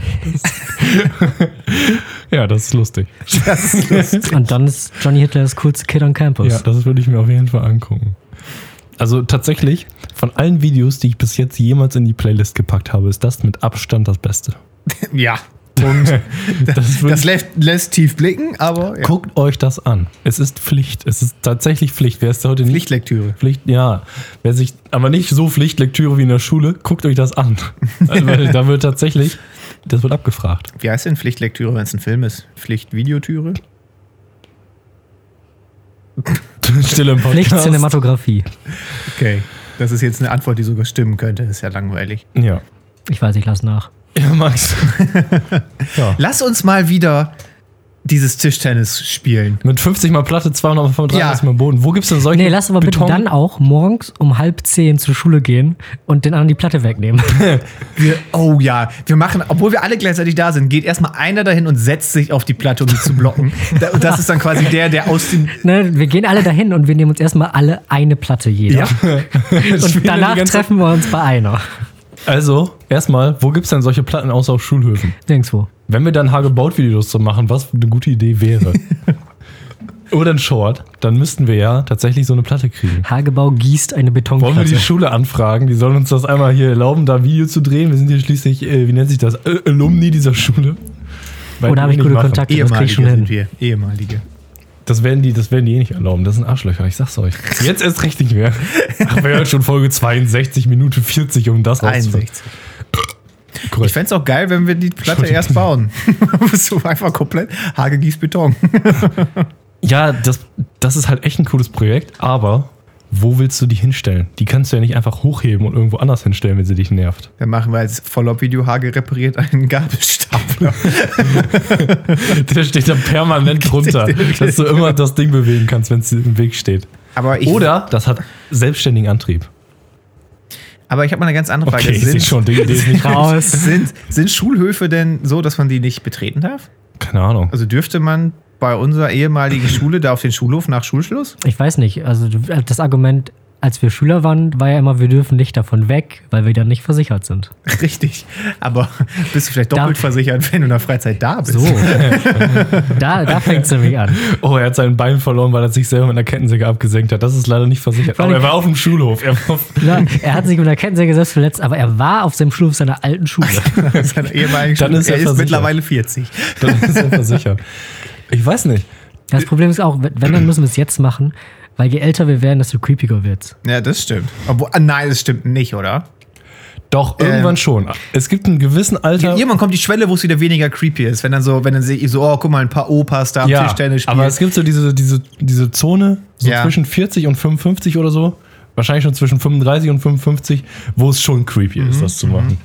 Ja, das ist lustig. Das ist lustig. Und dann ist Johnny Hitler das coolste Kid on Campus. Ja, das würde ich mir auf jeden Fall angucken. Also tatsächlich, von allen Videos, die ich bis jetzt jemals in die Playlist gepackt habe, ist das mit Abstand das Beste. Ja. Und Das würde das lässt, lässt tief blicken, aber ja. Guckt euch das an. Es ist Pflicht. Es ist tatsächlich Pflicht. Wer ist heute nicht Pflichtlektüre. Pflicht? Ja. Wer sich, aber nicht so Pflichtlektüre wie in der Schule, guckt euch das an. Also, weil da wird tatsächlich, das wird abgefragt. Wie heißt denn Pflichtlektüre, wenn es ein Film ist? Pflichtvideotüre? Stille im Pflicht Podcast. Cinematografie. Okay. Das ist jetzt eine Antwort, die sogar stimmen könnte. Das ist ja langweilig. Ja. Ich weiß, ich lass nach. Ja, Max. Ja. Lass uns mal wieder dieses Tischtennis spielen. Mit fünfzig mal Platte, zweihundertfünfunddreißig Ja. mal Boden. Wo gibt's denn solche Nee, lass aber bitte Beton- dann auch morgens um halb zehn zur Schule gehen und den anderen die Platte wegnehmen. Wir, oh ja, wir machen, obwohl wir alle gleichzeitig da sind, geht erstmal einer dahin und setzt sich auf die Platte, um sie zu blocken. Da- Und das ist dann quasi der, der aus dem. Ne, wir gehen alle dahin und wir nehmen uns erstmal alle eine Platte jeder. Spielen Und die danach ganze- treffen wir uns bei einer. Also, erstmal, wo gibt's denn solche Platten außer auf Schulhöfen? Nirgendwo. Wenn wir dann Hagebaut-Videos so machen, was eine gute Idee wäre. Oder ein Short, dann müssten wir ja tatsächlich so eine Platte kriegen. Hagebau gießt eine Betonplatte. Wollen wir die Schule anfragen? Die sollen uns das einmal hier erlauben, da ein Video zu drehen. Wir sind hier schließlich, äh, wie nennt sich das, äh, Alumni dieser Schule. Weil Oder habe ich gute machen. Kontakte, das krieg ich schon Ehemalige hin. sind wir. Ehemalige. Das werden die, das werden die eh nicht erlauben. Das sind Arschlöcher, ich sag's euch. Jetzt erst recht nicht mehr. Ach, wir hören schon Folge zweiundsechzig, Minute vierzig, um das rauszufinden. einundsechzig. Ich fände es auch geil, wenn wir die Platte erst bauen. So einfach komplett Hage gießt Beton. Ja, das, das ist halt echt ein cooles Projekt, aber wo willst du die hinstellen? Die kannst du ja nicht einfach hochheben und irgendwo anders hinstellen, wenn sie dich nervt. Dann machen wir als Follow-Video, Hage repariert einen Gabelstapler. Der steht da permanent drunter, dass du immer das Ding bewegen kannst, wenn es im Weg steht. Aber ich, Oder das hat selbstständigen Antrieb. aber ich habe mal eine ganz andere Frage. Okay, ich sehe sind, schon, die Idee ist nicht Raus. sind, sind Schulhöfe denn so, dass man die nicht betreten darf? Keine Ahnung. Also dürfte man bei unserer ehemaligen Schule da auf den Schulhof nach Schulschluss? Ich weiß nicht, also du- das Argument, als wir Schüler waren, war ja immer, wir dürfen nicht davon weg, weil wir dann nicht versichert sind. Richtig. Aber bist du vielleicht doppelt Da- versichert, wenn du in der Freizeit da bist? So. da da fängt es nämlich an. Oh, er hat sein Bein verloren, weil er sich selber mit einer Kettensäge abgesenkt hat. Das ist leider nicht versichert. Vor Aber allem- er war auf dem Schulhof. Er war auf Ja, er hat sich mit einer Kettensäge selbst verletzt, aber er war auf seinem Schulhof seiner alten Schule. Seiner ehemaligen Dann Schule. ist er er ist versichert. mittlerweile vierzig. dann ist er versichert. Ich weiß nicht. Das Problem ist auch, wenn, dann müssen wir es jetzt machen, weil je älter wir werden, desto creepiger wird's. Ja, das stimmt. Obwohl, ah, nein, das stimmt nicht, oder? Doch, irgendwann Ähm. schon. Es gibt einen gewissen Alter. Irgendwann kommt die Schwelle, wo es wieder weniger creepy ist. Wenn dann so, wenn dann sehe ich so, oh, guck mal, ein paar Opas da am ja, Tischtennis spielen. aber es gibt so diese, diese, diese Zone, so Ja. zwischen vierzig und fünfundfünfzig oder so. Wahrscheinlich schon zwischen fünfunddreißig und fünfundfünfzig, wo es schon creepy ist, das zu machen.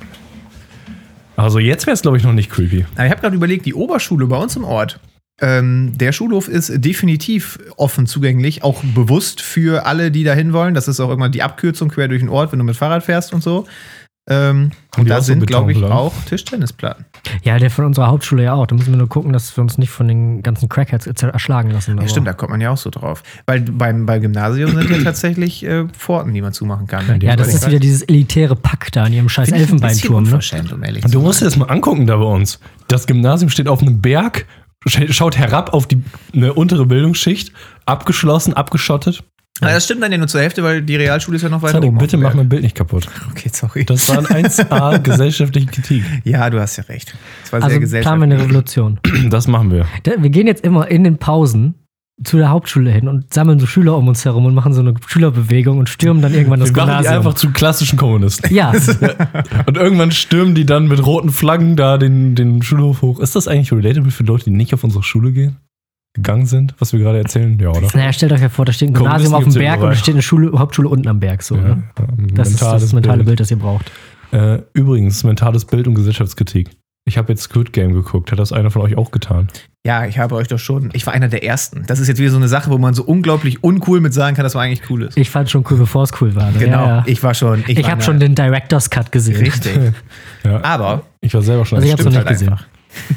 Also jetzt wäre es, glaube ich, noch nicht creepy. Aber ich habe gerade überlegt, die Oberschule bei uns im Ort, ähm, der Schulhof ist definitiv offen zugänglich, auch bewusst für alle, die da hin wollen. Das ist auch immer die Abkürzung quer durch den Ort, wenn du mit Fahrrad fährst und so. Ähm, und die da auch so sind, glaube ich, Betonplatten? auch Tischtennisplatten. Ja, der von unserer Hauptschule ja auch. Da müssen wir nur gucken, dass wir uns nicht von den ganzen Crackheads erschlagen lassen. Ja, aber- stimmt, da kommt man ja auch so drauf. Weil beim, beim Gymnasium sind ja tatsächlich äh, Pforten, die man zumachen kann. Ne? Ja, das ist wieder dieses elitäre Pack da in ihrem scheiß Finde ich ein bisschen Elfenbeinturm. Ne? unverschämt, um ehrlich zu Du sein. musst dir das mal angucken da bei uns. Das Gymnasium steht auf einem Berg, sch- schaut herab auf die eine untere Bildungsschicht, abgeschlossen, abgeschottet. Aber das stimmt dann ja nur zur Hälfte, weil die Realschule ist ja noch weiter Zadig, oben. bitte auf dem mach Berg. mein Bild nicht kaputt. Okay, sorry. Das war ein eins A gesellschaftliche Kritik. Ja, du hast ja recht. Das war Also sehr planen wir eine Revolution. Das machen wir. Da- Wir gehen jetzt immer in den Pausen zu der Hauptschule hin und sammeln so Schüler um uns herum und machen so eine Schülerbewegung und stürmen dann irgendwann das Wir machen die Gymnasium. einfach zu klassischen Kommunisten. Ja, Und irgendwann stürmen die dann mit roten Flaggen da den, den Schulhof hoch. Ist das eigentlich relatable für Leute, die nicht auf unsere Schule gehen? Gegangen sind, was wir gerade erzählen? Ja, oder? naja, stellt euch ja vor, da steht ein Kommunisten Gymnasium auf dem gibt's Berg überall. und da steht eine Schule, Hauptschule unten am Berg. So, Ja, ne? ja, Das ist das mentale Bild, das ihr braucht. Äh, übrigens, mentales Bild und Gesellschaftskritik. Ich habe jetzt Squid Game geguckt. Hat das einer von euch auch getan? Ja, ich habe euch doch schon. Ich war einer der Ersten. Das ist jetzt wieder so eine Sache, wo man so unglaublich uncool mit sagen kann, dass man eigentlich cool ist. Ich fand schon cool, bevor es cool war. Ne? Genau. Ja, ja. Ich war schon. Ich, war habe einer- schon den Director's Cut gesehen. Richtig. Ja. Aber Ich war selber schon. Also ich ein hab's noch Stück. nicht halt gesehen.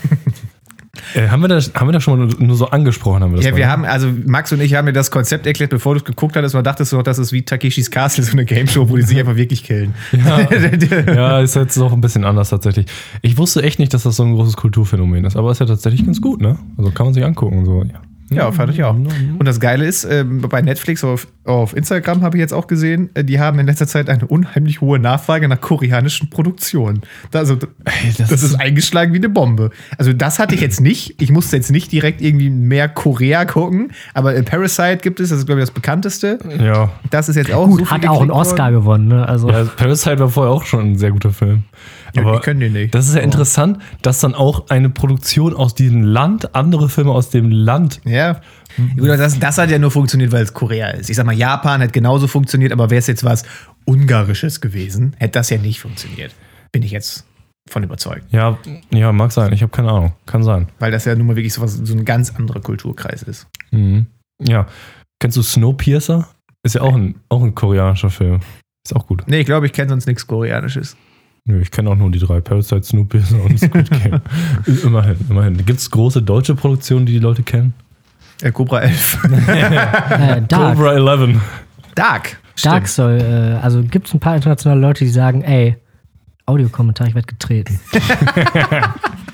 Äh, haben, wir das, haben wir das schon mal nur so angesprochen? Haben wir das ja, mal? wir haben, also Max und ich haben mir das Konzept erklärt, bevor du es geguckt hattest, und dachtest du noch, das ist wie Takeshis Castle, so eine Game-Show, wo die sich einfach wirklich killen. Ja, ja, ist jetzt noch ein bisschen anders tatsächlich. Ich wusste echt nicht, dass das so ein großes Kulturphänomen ist, aber ist ja tatsächlich ganz gut, ne? Also kann man sich angucken. So, ja. Ja, fand ich auch. Und das Geile ist, ähm, bei Netflix auf, auf Instagram habe ich jetzt auch gesehen, äh, die haben in letzter Zeit eine unheimlich hohe Nachfrage nach koreanischen Produktionen. Also, Ey, das, ist eingeschlagen wie eine Bombe. Also, das hatte ich jetzt nicht. Ich musste jetzt nicht direkt irgendwie mehr Korea gucken, aber äh, Parasite gibt es, das ist, glaube ich, das bekannteste. Ja. Das ist jetzt auch Gut, so viel hat auch einen geklickt Oscar worden. gewonnen. Ne? Also, ja, Parasite war vorher auch schon ein sehr guter Film. Ja, Aber die können den nicht. das ist ja interessant, dass dann auch eine Produktion aus diesem Land, andere Filme aus dem Land. Ja. Gut, aber das, das hat ja nur funktioniert, weil es Korea ist. Ich sag mal, Japan hätte genauso funktioniert, aber wäre es jetzt was Ungarisches gewesen, hätte das ja nicht funktioniert. Bin ich jetzt von überzeugt. Ja, ja, mag sein. Ich habe keine Ahnung. Kann sein. Weil das ja nun mal wirklich so, was, so ein ganz anderer Kulturkreis ist. Mhm. Ja. Kennst du Snowpiercer? Ist ja auch ein, auch ein koreanischer Film. Ist auch gut. Nee, ich glaube, ich kenne sonst nichts Koreanisches. Nö, ich kenne auch nur die drei. Parasite, Snowpiercer und Squid Game. immerhin, immerhin. Gibt es große deutsche Produktionen, die die Leute kennen? Äh, Cobra elf. äh, Dark. Cobra elf. Dark. Dark soll, äh, also gibt es ein paar internationale Leute, die sagen, ey, Audiokommentar, ich werde getreten.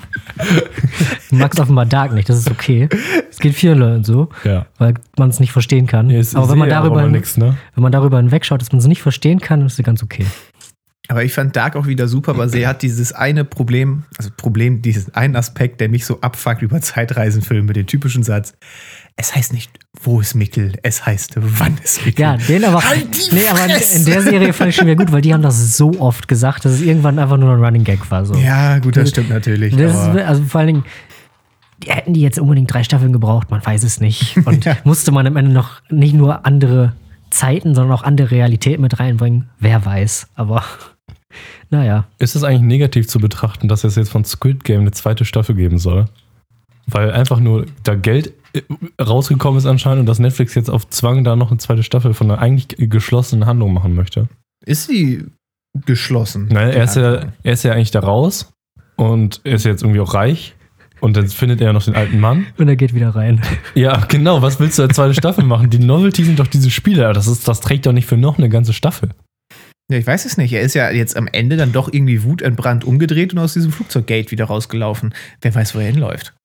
Du magst offenbar Dark nicht, das ist okay. Es geht vielen Leuten so, Ja. weil man es nicht verstehen kann. Ja, es- aber ich wenn man, sehe darüber, aber nix, ne? wenn man darüber hinwegschaut, dass man es nicht verstehen kann, ist es ganz okay. Aber ich fand Dark auch wieder super, weil sie hat dieses eine Problem, also Problem, diesen einen Aspekt, der mich so abfuckt über Zeitreisenfilme, den typischen Satz. Es heißt nicht, wo ist Mikkel, es heißt, wann ist Mikkel. Ja, den aber. Halt die nee, aber in, Fresse! in der Serie fand ich schon wieder gut, weil die haben das so oft gesagt, dass es irgendwann einfach nur ein Running Gag war. So. Ja, gut, das stimmt natürlich. Das aber ist, also vor allen Dingen, die, hätten die jetzt unbedingt drei Staffeln gebraucht, man weiß es nicht. Und Ja. musste man am Ende noch nicht nur andere Zeiten, sondern auch andere Realität mit reinbringen? Wer weiß. Aber naja. Ist es eigentlich negativ zu betrachten, dass es jetzt von Squid Game eine zweite Staffel geben soll? Weil einfach nur da Geld äh, rausgekommen ist anscheinend und dass Netflix jetzt auf Zwang da noch eine zweite Staffel von einer eigentlich geschlossenen Handlung machen möchte. ist sie geschlossen? Nein, er ist ja, er ist ja eigentlich da raus und er ist jetzt irgendwie auch reich und dann findet er noch den alten Mann. Und er geht wieder rein. Ja, genau, was willst du als zweite Staffel machen? Die Novelty sind doch diese Spiele, das, ist, das trägt doch nicht für noch eine ganze Staffel. Ja, ich weiß es nicht. Er ist ja jetzt am Ende dann doch irgendwie wutentbrannt umgedreht und aus diesem Flugzeuggate wieder rausgelaufen. Wer weiß, wo er hinläuft.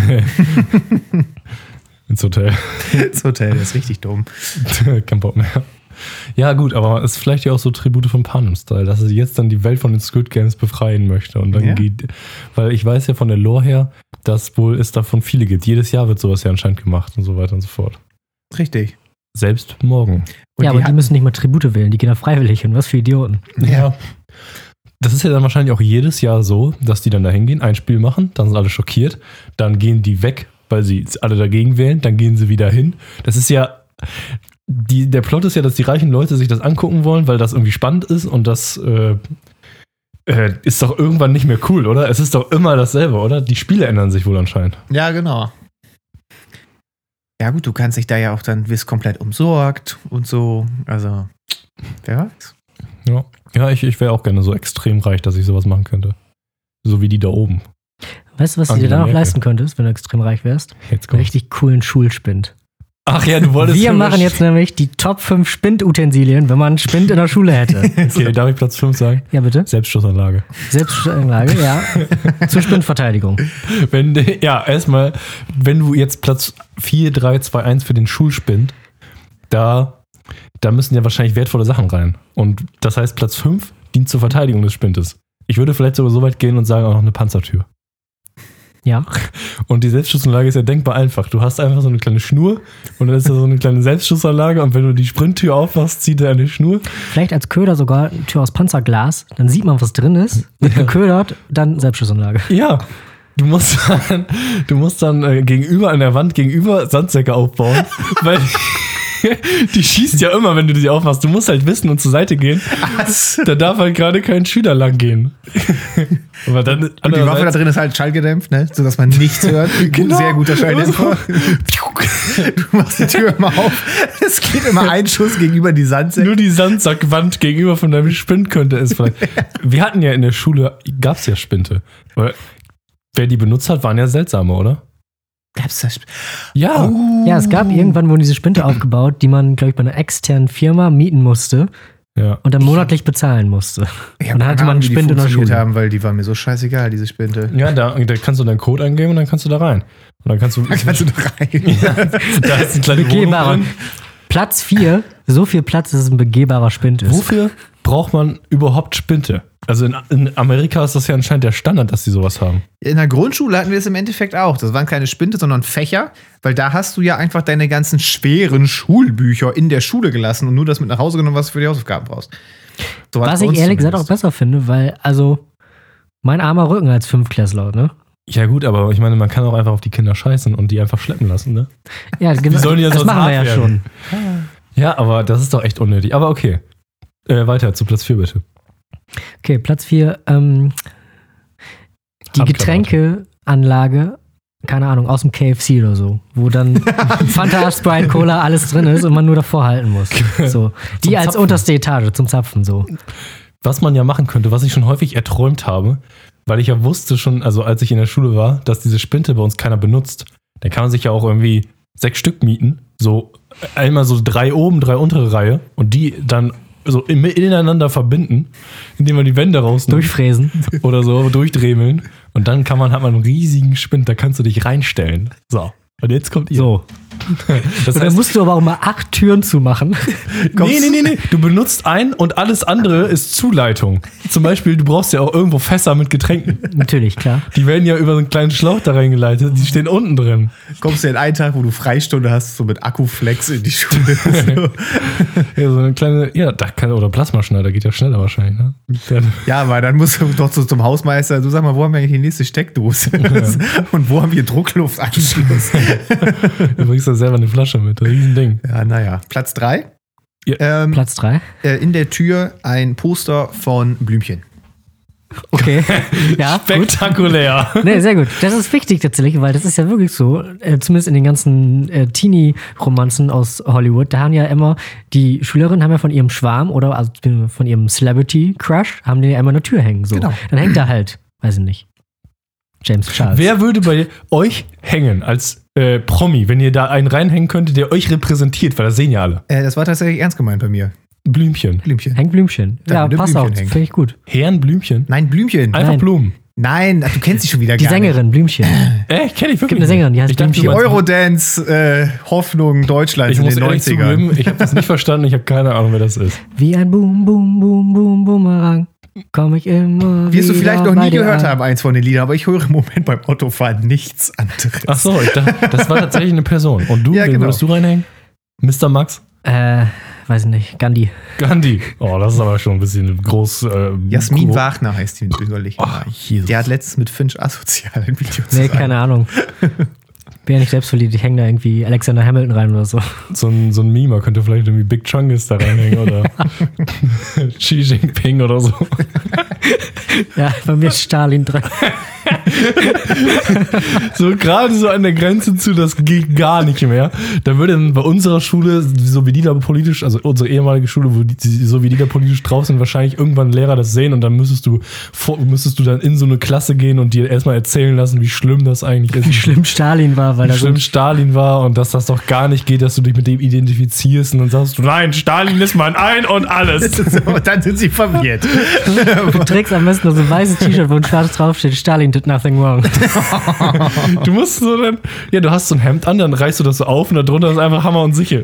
Ins Hotel. Das Hotel ist richtig dumm. Kein Bock mehr. Ja, gut, aber es ist vielleicht ja auch so Tribute von Panem-Style, dass er jetzt dann die Welt von den Squid Games befreien möchte. Und dann Ja. geht. Weil ich weiß ja von der Lore her, dass wohl es davon viele gibt. Jedes Jahr wird sowas ja anscheinend gemacht und so weiter und so fort. Richtig. Selbst morgen. Und ja, aber die hat- müssen nicht mal Tribute wählen, die gehen da freiwillig hin. Was für Idioten. Ja. Das ist ja dann wahrscheinlich auch jedes Jahr so, dass die dann da hingehen, ein Spiel machen, dann sind alle schockiert, dann gehen die weg, weil sie alle dagegen wählen, dann gehen sie wieder hin. Das ist ja, die, der Plot ist ja, dass die reichen Leute sich das angucken wollen, weil das irgendwie spannend ist und das äh, äh, ist doch irgendwann nicht mehr cool, oder? Es ist doch immer dasselbe, oder? Die Spiele ändern sich wohl anscheinend. Ja, genau. Ja, gut, du kannst dich da ja auch dann, wirst komplett umsorgt und so. Also, wer weiß. Ja, ja ich, ich wäre auch gerne so extrem reich, dass ich sowas machen könnte. So wie die da oben. Weißt du, was du dir Angela da noch Merkel. leisten könntest, wenn du extrem reich wärst? Jetzt Einen kommt's. richtig coolen Schulspind. Ach ja, du wolltest. Wir machen jetzt nämlich die Top fünf Spindutensilien, wenn man einen Spind in der Schule hätte. Okay, darf ich Platz fünf sagen? Ja, bitte? Selbstschussanlage. Selbstanlage, ja. Zur Spindverteidigung. Wenn, ja, erstmal, wenn du jetzt Platz vier, drei, zwei, eins für den Schulspind, da, da müssen ja wahrscheinlich wertvolle Sachen rein. Und das heißt, Platz fünf dient zur Verteidigung des Spindes. Ich würde vielleicht sogar so weit gehen und sagen, auch noch eine Panzertür. Ja. Und die Selbstschussanlage ist ja denkbar einfach. Du hast einfach so eine kleine Schnur und dann ist da so eine kleine Selbstschussanlage und wenn du die Sprinttür aufmachst, zieht er eine Schnur. Vielleicht als Köder sogar eine Tür aus Panzerglas, dann sieht man, was drin ist, wird geködert, dann Selbstschussanlage. Ja, du musst dann, du musst dann äh, gegenüber an der Wand gegenüber Sandsäcke aufbauen, weil die schießt ja immer, wenn du die aufmachst. Du musst halt wissen und zur Seite gehen. Da darf halt gerade kein Schüler lang gehen. Aber dann Und die Waffe da drin ist halt schallgedämpft, ne? Sodass man nichts hört. Genau. Sehr guter Schalldämpfer. Du machst die Tür immer auf. Es geht immer ein Schuss gegenüber die Sandsäcke. nur die Sandsackwand gegenüber von deinem Spind könnte es vielleicht. Wir hatten ja in der Schule, gab es ja Spinte. Aber wer die benutzt hat, waren ja seltsame, oder? Gab's das? Ja. Oh. Ja, es gab irgendwann wurden diese Spinde aufgebaut, die man, glaube ich, bei einer externen Firma mieten musste Ja. und dann monatlich bezahlen musste. Ich hab Und dann hatte keine man Ahnung, einen wie die Spind in der funktioniert Schule. haben, weil die war mir so scheißegal, diese Spinte. Ja, da, da kannst du deinen Code eingeben und dann kannst du da rein. Und dann kannst du. Da kannst du da rein. Da ist eine kleine Wohnung Begehbarer. drin. Platz vier, so viel Platz, dass es ein begehbarer Spind ist. Wofür braucht man überhaupt Spinte? Also in, in Amerika ist das ja anscheinend der Standard, dass die sowas haben. In der Grundschule hatten wir es im Endeffekt auch. Das waren keine Spinte, sondern Fächer, weil da hast du ja einfach deine ganzen schweren Schulbücher in der Schule gelassen und nur das mit nach Hause genommen, was du für die Hausaufgaben brauchst. So war's Was bei ich uns ehrlich gesagt auch zumindest. besser finde, weil, also, mein armer Rücken als Fünftklässler, ne? Ja gut, aber ich meine, man kann auch einfach auf die Kinder scheißen und die einfach schleppen lassen, ne? Ja, genau. sollen die jetzt das sonst machen wir ja hart schon. werden? Ja, aber das ist doch echt unnötig. Aber okay. Äh, weiter zu Platz vier bitte. Okay, Platz vier, ähm, die Handgranate. Getränkeanlage, keine Ahnung, aus dem K F C oder so, wo dann Fanta, Sprite, Cola, alles drin ist und man nur davor halten muss. So. Die Zum als Zapfen. unterste Etage zum Zapfen, so. Was man ja machen könnte, was ich schon häufig erträumt habe, weil ich ja wusste schon, also als ich in der Schule war, dass diese Spinte bei uns keiner benutzt, dann kann man sich ja auch irgendwie sechs Stück mieten, so einmal so drei oben, drei untere Reihe und die dann so in- ineinander verbinden, indem man die Wände rausnimmt Durchfräsen. oder so, durchdremeln Und dann kann man, hat man einen riesigen Spind, da kannst du dich reinstellen. So. Und jetzt kommt ihr. So. Das Und dann heißt, musst du aber auch mal acht Türen zumachen. nee, nee, nee, nee. Du benutzt einen und alles andere ist Zuleitung. Zum Beispiel, du brauchst ja auch irgendwo Fässer mit Getränken. Natürlich, klar. Die werden ja über so einen kleinen Schlauch da reingeleitet. Die stehen unten drin. Kommst du in einen Tag, wo du Freistunde hast, so mit Akkuflex in die Schule. So. Ja, so eine kleine, ja, da kann, oder Plasmaschneider geht ja schneller wahrscheinlich, ne? Der, Ja, aber dann musst du doch so zum Hausmeister, du sag mal, wo haben wir eigentlich die nächste Steckdose? Und wo haben wir Druckluftanschluss? du bringst da selber eine Flasche mit. Ein Riesending. Ja, naja. Platz drei. Ja. Ähm, Platz drei. äh, in der Tür ein Poster von Blümchen. Okay. Ja, gut. Spektakulär. Nee, sehr gut. Das ist wichtig tatsächlich, weil das ist ja wirklich so, äh, zumindest in den ganzen äh, Teenie-Romanzen aus Hollywood, da haben ja immer, die Schülerinnen haben ja von ihrem Schwarm oder also von ihrem Celebrity-Crush, haben die ja immer eine Tür hängen. So. Genau. Dann hängt da halt, weiß ich nicht, James Charles. Wer würde bei euch hängen als äh, Promi, wenn ihr da einen reinhängen könntet, der euch repräsentiert? Weil das sehen ja alle. Äh, das war tatsächlich ernst gemeint bei mir. Blümchen. Blümchen. Hängt Blümchen. Da Ja, würde passt Blümchen auch. hängen. Finde ich gut. Herren Blümchen. Nein, Blümchen. Einfach Nein. Blumen. Nein, ach, du kennst sie schon wieder Die gar Sängerin, Blümchen. Äh, ich kenne ich wirklich. Gibt eine Sängerin, die heißt ich dachte, nicht. du Die meinst- Eurodance äh, Hoffnung Deutschlands Ich in muss den ehrlich neunzigern. zugeben, ich habe das nicht verstanden. Ich habe keine Ahnung, wer das ist. Wie ein Boom, Boom, Boom, Boom, Boomerang. Komme ich immer Wirst du wieder vielleicht noch bei nie dir gehört an. haben, eins von den Liedern, aber ich höre im Moment beim Autofahren nichts anderes. Ach so, ich dachte, das war tatsächlich eine Person. Und du, Ja, wen genau. würdest du reinhängen? Mister Max? Äh, weiß ich nicht. Gandhi. Gandhi. Oh, das ist aber schon ein bisschen groß. Äh, Jasmin grob. Wagner heißt die mit bürgerlichen Ach, Namen. Jesus. Der hat letztens mit Finch asozial ein Video Nee, zusammen. keine Ahnung. Bin ja nicht selbstverliebt. Ich hänge da irgendwie Alexander Hamilton rein oder so. So ein, so ein Meme könnte vielleicht irgendwie Big Chungus da reinhängen oder Xi Jinping oder so. Ja, bei mir ist Stalin drin. So gerade so an der Grenze zu, das geht gar nicht mehr. Da würde dann bei unserer Schule, so wie die da politisch, also unsere ehemalige Schule, wo die, so wie die da politisch drauf sind, wahrscheinlich irgendwann ein Lehrer das sehen und dann müsstest du, vor, müsstest du dann in so eine Klasse gehen und dir erstmal erzählen lassen, wie schlimm das eigentlich ist. Wie schlimm Stalin war, weil Wie er so schlimm Stalin war und dass das doch gar nicht geht, dass du dich mit dem identifizierst und dann sagst du, nein, Stalin ist mein Ein und alles. Und dann sind sie verwirrt. Du trägst am besten noch so ein weißes T-Shirt, wo ein schwarz draufsteht, Stalin did nothing wrong. Du musst so dann, ja, du hast so ein Hemd an, dann reißt du das so auf und da drunter ist einfach Hammer und Sichel.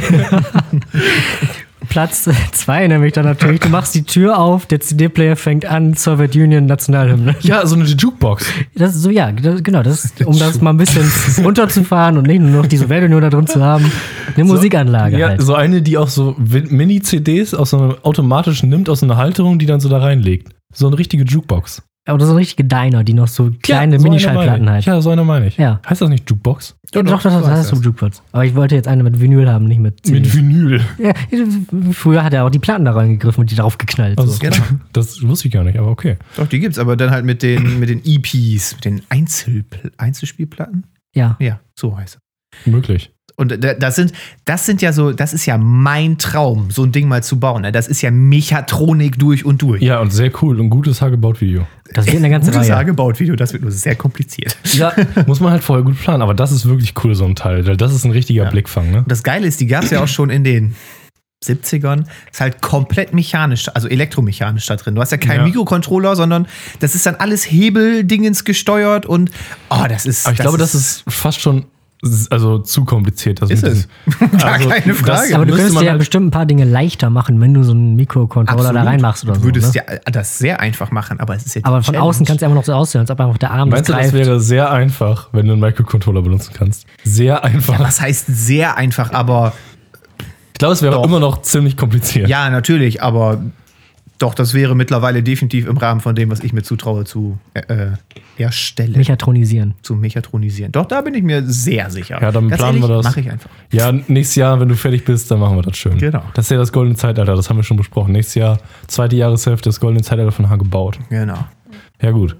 Platz zwei nämlich dann natürlich, du machst die Tür auf, der C D-Player fängt an, Soviet Union Nationalhymne. Ja, so eine Jukebox. Das ist so, ja, das, genau, das ist, um das mal ein bisschen runterzufahren und nicht nur noch die Sowjetunion da drin zu haben, eine Musikanlage Ja, halt. so eine, die auch so Mini-C Ds aus so einer automatischen nimmt, aus so einer Halterung, die dann so da reinlegt. So eine richtige Jukebox. Oder so richtige Diner, die noch so kleine Ja, so eine Minischallplatten meine halt. ich. Ja, so eine meine ich. Ja. Heißt das nicht Jukebox? Ja, doch, das, das, das heißt so Jukebox. Aber ich wollte jetzt eine mit Vinyl haben, nicht mit C Ds. Mit Vinyl. Ja, früher hat er auch die Platten da reingegriffen und die drauf geknallt. Also, So. Genau. Das wusste ich gar nicht, aber okay. Doch, die gibt's, aber dann halt mit den, mit den E Ps, mit den Einzel Einzelspielplatten. Ja. Ja, so heißt es. Möglich. Und da- das sind, das sind ja so, das ist ja mein Traum, so ein Ding mal zu bauen. ne? Das ist ja Mechatronik durch und durch. Ja, und sehr cool. Ein gutes Hagebaut-Video. Das wird eine ganze Gutes Reihe. Hagebaut-Video, das wird nur sehr kompliziert. Ja, muss man halt vorher gut planen. Aber das ist wirklich cool, so ein Teil. weil Das ist ein richtiger Ja. Blickfang, ne? Und das Geile ist, die gab es ja auch schon in den siebzigern. Ist halt komplett mechanisch, also elektromechanisch da drin. Du hast ja keinen Ja. Mikrocontroller, sondern das ist dann alles Hebeldingens gesteuert und oh, das ist. Aber ich glaube, das ist fast schon also zu kompliziert. Das Ist mit es. diesem- Gar keine Frage. Aber du müsste könntest man dir ja halt- bestimmt ein paar Dinge leichter machen, wenn du so einen Mikrocontroller da Absolut. reinmachst oder Du so. würdest Ne? ja das sehr einfach machen, aber es ist ja die Aber von Challenge. außen kannst du einfach noch so aussehen, als ob einfach der Arm Meinst du, das das greift. wäre sehr einfach, wenn du einen Microcontroller benutzen kannst? Sehr einfach. Was heißt sehr einfach, aber Ich glaube, es wäre Doch. immer noch ziemlich kompliziert. ja, natürlich, aber doch, das wäre mittlerweile definitiv im Rahmen von dem, was ich mir zutraue, zu äh, erstellen, Mechatronisieren. zu mechatronisieren. Doch, da bin ich mir sehr sicher. Ja, dann planen wir das. Mache ich einfach. Ja, nächstes Jahr, wenn du fertig bist, dann machen wir das schön. Genau. Das ist ja das goldene Zeitalter, das haben wir schon besprochen. Nächstes Jahr, zweite Jahreshälfte, das goldene Zeitalter von Hagebaut. Genau. Ja, gut.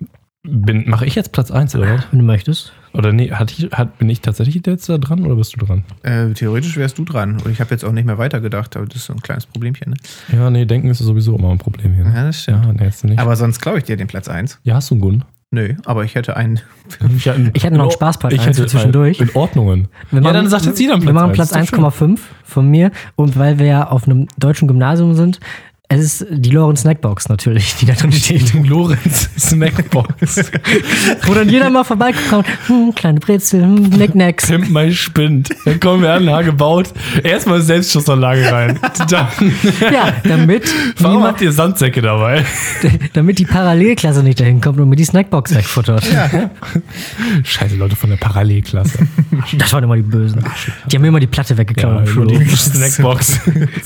Bin, mache ich jetzt Platz eins oder was? Wenn du möchtest. Oder nee, hat ich, hat, bin ich tatsächlich jetzt da dran oder bist du dran? Äh, theoretisch wärst du dran. Und ich habe jetzt auch nicht mehr weitergedacht, aber das ist so ein kleines Problemchen. Ne? Ja, nee, denken ist sowieso immer ein Problem hier. Ja, das stimmt. Ja, nee, jetzt nicht. Aber sonst glaube ich dir den Platz eins. ja, hast du einen Gun? Nö, aber ich hätte einen. Ich hatte, Ich hätte noch einen Spaßpart ich eins hätte für zwischendurch. In Ordnungen. Wir ja, machen- dann sagt jetzt jeder einen Wir machen eins. Platz Ist doch eins schön. Komma fünf von mir. Und weil wir ja auf einem deutschen Gymnasium sind, Es ist die Lorenz Snackbox natürlich, die da drin steht. Lorenz Snackbox. Wo dann jeder mal vorbeikommt, hm, kleine Brezel, hm, Knickknacks. Pimp mein Spind. Dann kommen wir an, gebaut. Erstmal Selbstschussanlage rein. Dann, Ja, damit, warum niemand, habt ihr Sandsäcke dabei? damit die Parallelklasse nicht dahin kommt und mir die Snackbox wegfuttert. Scheiße, Leute von der Parallelklasse. Das waren immer die Bösen. Die haben mir immer die Platte weggeklaut. Ja, die Snackbox.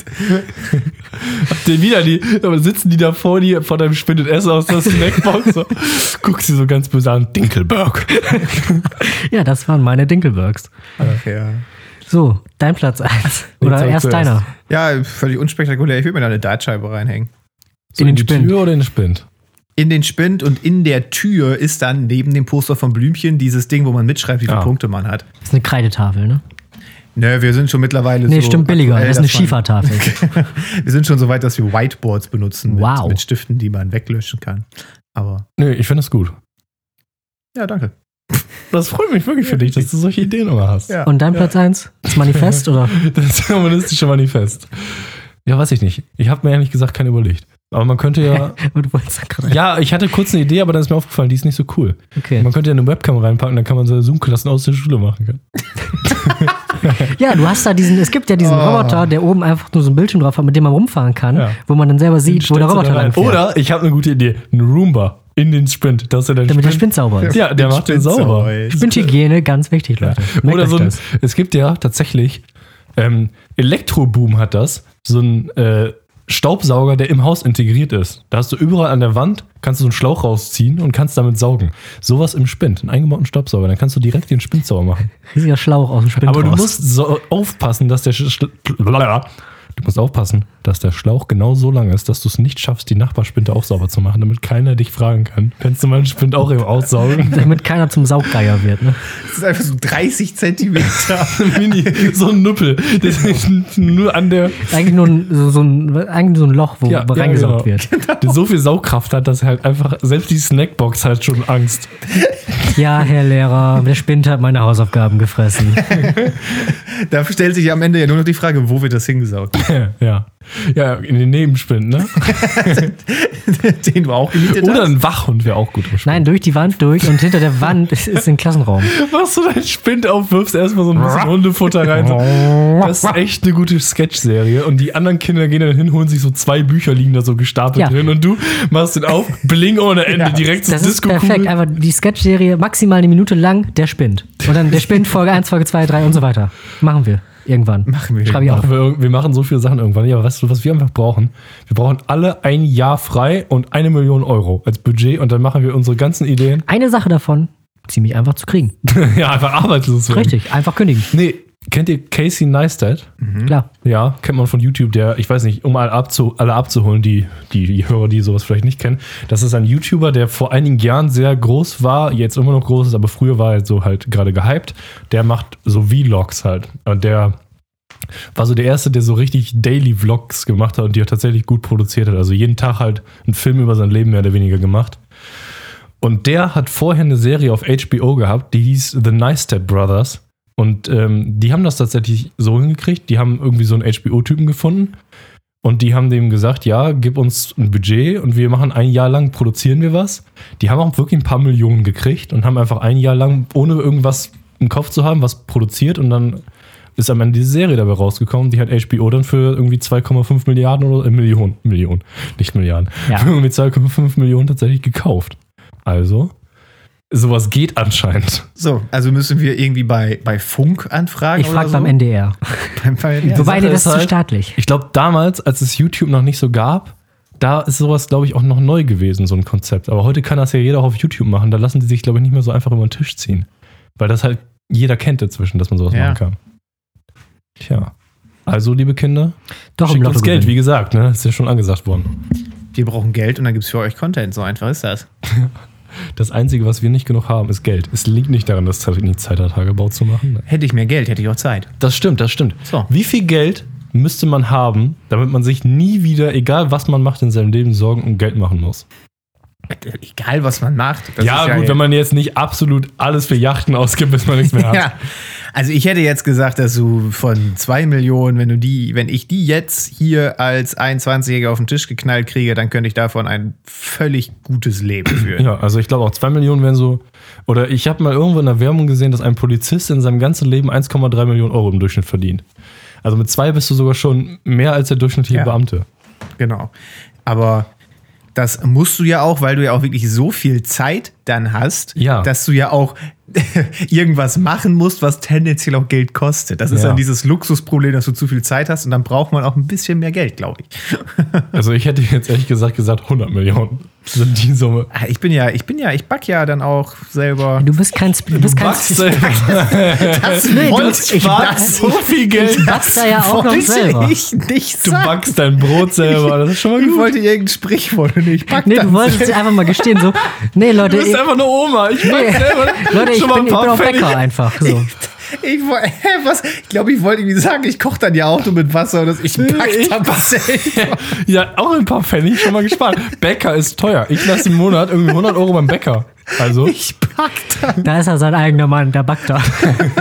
Habt ihr wieder die, aber sitzen die da vor dir, vor deinem Spind und essen aus der Snackbox? So. Guckst sie so ganz böse an, Dinkelberg. Ja, das waren meine Dinkelbergs. Ach, ja. So, dein Platz eins. Oder sag erst zuerst. deiner. Ja, völlig unspektakulär. Ich will mir da eine Dartscheibe reinhängen. So In in den die Spind. Tür oder in den Spind? In den Spind und in der Tür ist dann neben dem Poster von Blümchen dieses Ding, wo man mitschreibt, wie viele Ah. Punkte man hat. Das ist eine Kreidetafel, ne? Ne, wir sind schon mittlerweile Nee, so. stimmt billiger. aktuell, Das ist eine dass man- Schiefertafel. Wir sind schon so weit, dass wir Whiteboards benutzen mit, Wow. mit Stiften, die man weglöschen kann. Aber Nö, ich finde das gut. ja, danke. Das freut mich wirklich für dich, dass du solche Ideen immer hast. Ja. Und dein Platz eins? Das Manifest, oder? Das kommunistische Manifest. Ja, weiß ich nicht. Ich habe mir ehrlich gesagt keinen überlegt. Aber man könnte ja. Du wolltest da gerade. Ja, ich hatte kurz eine Idee, aber dann ist mir aufgefallen, die ist nicht so cool. Okay. Man könnte ja eine Webcam reinpacken, dann kann man so Zoom-Klassen aus der Schule machen. Können. Ja, du hast da diesen, es gibt ja diesen Oh. Roboter, der oben einfach nur so ein Bildschirm drauf hat, mit dem man rumfahren kann, Ja. wo man dann selber sieht, wo der Stellst du Roboter da rein. lang fährt. Oder ich habe eine gute Idee. Ein Roomba in den Sprint. Das ist ja der Damit der Sprint. Spind sauber ist. Ja, der macht den sauber. Spindhygiene, ganz wichtig, Leute. Merkt Oder euch so ein, das. es gibt ja tatsächlich, ähm, Elektroboom hat das, so ein äh, Staubsauger, der im Haus integriert ist. Da hast du überall an der Wand, kannst du so einen Schlauch rausziehen und kannst damit saugen. Sowas im Spind, einen eingebauten Staubsauger, dann kannst du direkt den Spind sauber machen. Riesiger Schlauch aus dem Spind Aber du raus. musst so aufpassen, dass der Sch Sch Du musst aufpassen, dass der Schlauch genau so lang ist, dass du es nicht schaffst, die Nachbarspinde auch sauber zu machen, damit keiner dich fragen kann. Kannst du meinen Spind auch eben aussaugen? Damit keiner zum Sauggeier wird, ne? Das ist einfach so dreißig Zentimeter. Mini, so ein Nuppel. Das ist nur an der. Eigentlich nur ein, so, so ein, eigentlich so ein Loch, wo Ja, ja, reingesaugt genau. wird. Der so viel Saugkraft hat, dass halt einfach, selbst die Snackbox hat schon Angst. Ja, Herr Lehrer, der Spind hat meine Hausaufgaben gefressen. Da stellt sich am Ende ja nur noch die Frage, wo wird das hingesaugt? Ja. Ja, in den Nebenspind, ne? Den du auch gemietet Oder hast? ein Wachhund wäre auch gut im Spind. Nein, durch die Wand durch und hinter der Wand ist, ist ein Klassenraum. Machst du deinen Spind auf, wirfst erstmal so ein bisschen Hundefutter rein. So. Das ist echt eine gute Sketch-Serie. Und die anderen Kinder gehen dann hin, holen sich so zwei Bücher, liegen da so gestapelt Ja. drin. Und du machst den auf, bling ohne Ende, Ja. direkt zur Das ist perfekt. Disco-Kugel. Einfach die Sketch-Serie maximal eine Minute lang, der Spind. Und dann der Spind, Folge eins, Folge zwei, drei und so weiter. Machen wir. Irgendwann. Machen wir. Schreibe ich auf. Machen wir, irg- wir machen so viele Sachen irgendwann. Ja, aber weißt du, was wir einfach brauchen? Wir brauchen alle ein Jahr frei und eine Million Euro als Budget und dann machen wir unsere ganzen Ideen. Eine Sache davon, ziemlich einfach zu kriegen. Ja, einfach arbeitslos werden. Richtig, einfach kündigen. Nee, kennt ihr Casey Neistat? Klar. Ja, kennt man von YouTube, der, ich weiß nicht, um alle, abzu, alle abzuholen, die, die, die Hörer, die sowas vielleicht nicht kennen. Das ist ein YouTuber, der vor einigen Jahren sehr groß war, jetzt immer noch groß ist, aber früher war er so halt gerade gehypt. Der macht so Vlogs halt. Und der war so der Erste, der so richtig Daily Vlogs gemacht hat und die er tatsächlich gut produziert hat. Also jeden Tag halt einen Film über sein Leben mehr oder weniger gemacht. Und der hat vorher eine Serie auf H B O gehabt, die hieß The Neistat Brothers. Und ähm, die haben das tatsächlich so hingekriegt. Die haben irgendwie so einen H B O-Typen gefunden. Und die haben dem gesagt, ja, gib uns ein Budget und wir machen ein Jahr lang, produzieren wir was. Die haben auch wirklich ein paar Millionen gekriegt und haben einfach ein Jahr lang, ohne irgendwas im Kopf zu haben, was produziert. Und dann ist am Ende diese Serie dabei rausgekommen. Die hat H B O dann für irgendwie zwei Komma fünf Milliarden oder äh, Millionen, Millionen, nicht Milliarden, Ja. für irgendwie zwei Komma fünf Millionen tatsächlich gekauft. Also, sowas geht anscheinend. So, also müssen wir irgendwie bei, bei Funk anfragen. Ich frage oder beim so? N D R. Beim Fall, ja. Wobei, Sache das ist ist zu halt- staatlich. Ich glaube, damals, als es YouTube noch nicht so gab, da ist sowas, glaube ich, auch noch neu gewesen, so ein Konzept. Aber heute kann das ja jeder auch auf YouTube machen. Da lassen die sich, glaube ich, nicht mehr so einfach über den Tisch ziehen. Weil das halt jeder kennt inzwischen, dass man sowas Ja. machen kann. Tja. Also, liebe Kinder, Doch im schickt Lotto uns Geld, gewinnen. wie gesagt, ne? Ist ja schon angesagt worden. Wir brauchen Geld und dann gibt es für euch Content. So einfach ist das. Das Einzige, was wir nicht genug haben, ist Geld. Es liegt nicht daran, dass Zeit nicht Zeit hat, Tagebau zu machen. Hätte ich mehr Geld, hätte ich auch Zeit. Das stimmt, das stimmt. So. Wie viel Geld müsste man haben, damit man sich nie wieder, egal was man macht in seinem Leben, Sorgen um Geld machen muss? Egal, was man macht. Das Ja, ist gut, wenn man jetzt nicht absolut alles für Yachten ausgibt, bis man nichts mehr hat. Ja, Also ich hätte jetzt gesagt, dass du von zwei Millionen, wenn du die, wenn ich die jetzt hier als einundzwanzigjähriger auf den Tisch geknallt kriege, dann könnte ich davon ein völlig gutes Leben führen. Ja, also ich glaube auch zwei Millionen wären so, oder ich habe mal irgendwo in der Werbung gesehen, dass ein Polizist in seinem ganzen Leben eins Komma drei Millionen Euro im Durchschnitt verdient. Also mit zwei bist du sogar schon mehr als der durchschnittliche Ja. Beamte. Genau. Aber das musst du ja auch, weil du ja auch wirklich so viel Zeit dann hast, Ja. dass du ja auch irgendwas machen musst, was tendenziell auch Geld kostet. Das ist Ja. dann dieses Luxusproblem, dass du zu viel Zeit hast und dann braucht man auch ein bisschen mehr Geld, glaube ich. Also ich hätte jetzt ehrlich gesagt gesagt hundert Millionen sind die Summe. Ah, Ich bin ja, ich bin ja, ich back ja dann auch selber. Du bist kein, Sp- du bist kein backst selber. Das Nee, wollte du- ich back back- so viel Geld. Ich back da ja auch noch wollte selber. ich nicht Du sagen. backst dein Brot selber, das ist schon mal Ich gut. wollte irgendein Sprichwort und ich back Nee, das du wolltest selber. einfach mal gestehen, so, nee, Leute, Du bist ich, einfach eine Oma. Ich back nee, selber. Leute, ich Schon mal bin, ein ich paar bin auch Pfennig. Bäcker einfach. So. Ich, woll- hä, was? Ich glaube, ich wollte irgendwie sagen, ich koche dann ja auch nur mit Wasser und das, ich back Ich dann back- selber. Ja, auch ein paar Pfennig, schon mal gespart. Bäcker ist teuer. Ich lasse im Monat irgendwie hundert Euro beim Bäcker. Also, Ich back dann. Da ist er sein eigener Mann, der backt da.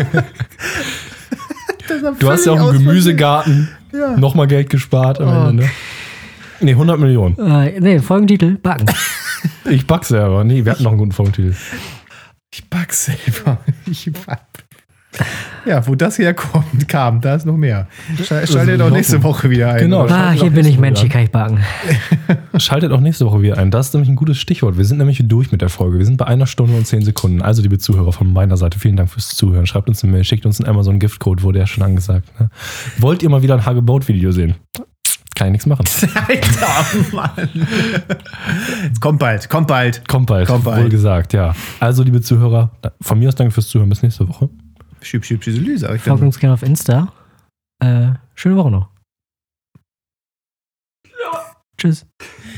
du hast ja auch einen Gemüsegarten. Ja. Nochmal Geld gespart am Oh. Ende, ne? Nee, hundert Millionen. Äh, nee, Folgentitel, backen. Ich back selber. Nee, wir hatten noch einen guten Folgentitel. Ich back selber. Ich back. Ja, wo das herkommt, kam, da ist noch mehr. Schal- Schaltet auch nächste Woche wieder ein. Genau. oder? Ah, hier bin ich Mensch, hier kann ich backen. Schaltet auch nächste Woche wieder ein. Das ist nämlich ein gutes Stichwort. Wir sind nämlich durch mit der Folge. Wir sind bei einer Stunde und zehn Sekunden. Also, liebe Zuhörer von meiner Seite, vielen Dank fürs Zuhören. Schreibt uns eine Mail, schickt uns einen Amazon-Giftcode, wurde ja schon angesagt. Ne? Wollt ihr mal wieder ein Hagebaut-Video sehen? Kann ich nichts machen. Alter, Mann. Es kommt bald, kommt bald. Kommt bald, Kommt bald. wohl gesagt, ja. Also, liebe Zuhörer, von mir aus danke fürs Zuhören. Bis nächste Woche. Schüpp, schüpp, schüsselü, sag ich Folgt dann. uns gerne auf Insta. Äh, schöne Woche noch. Ja. Tschüss.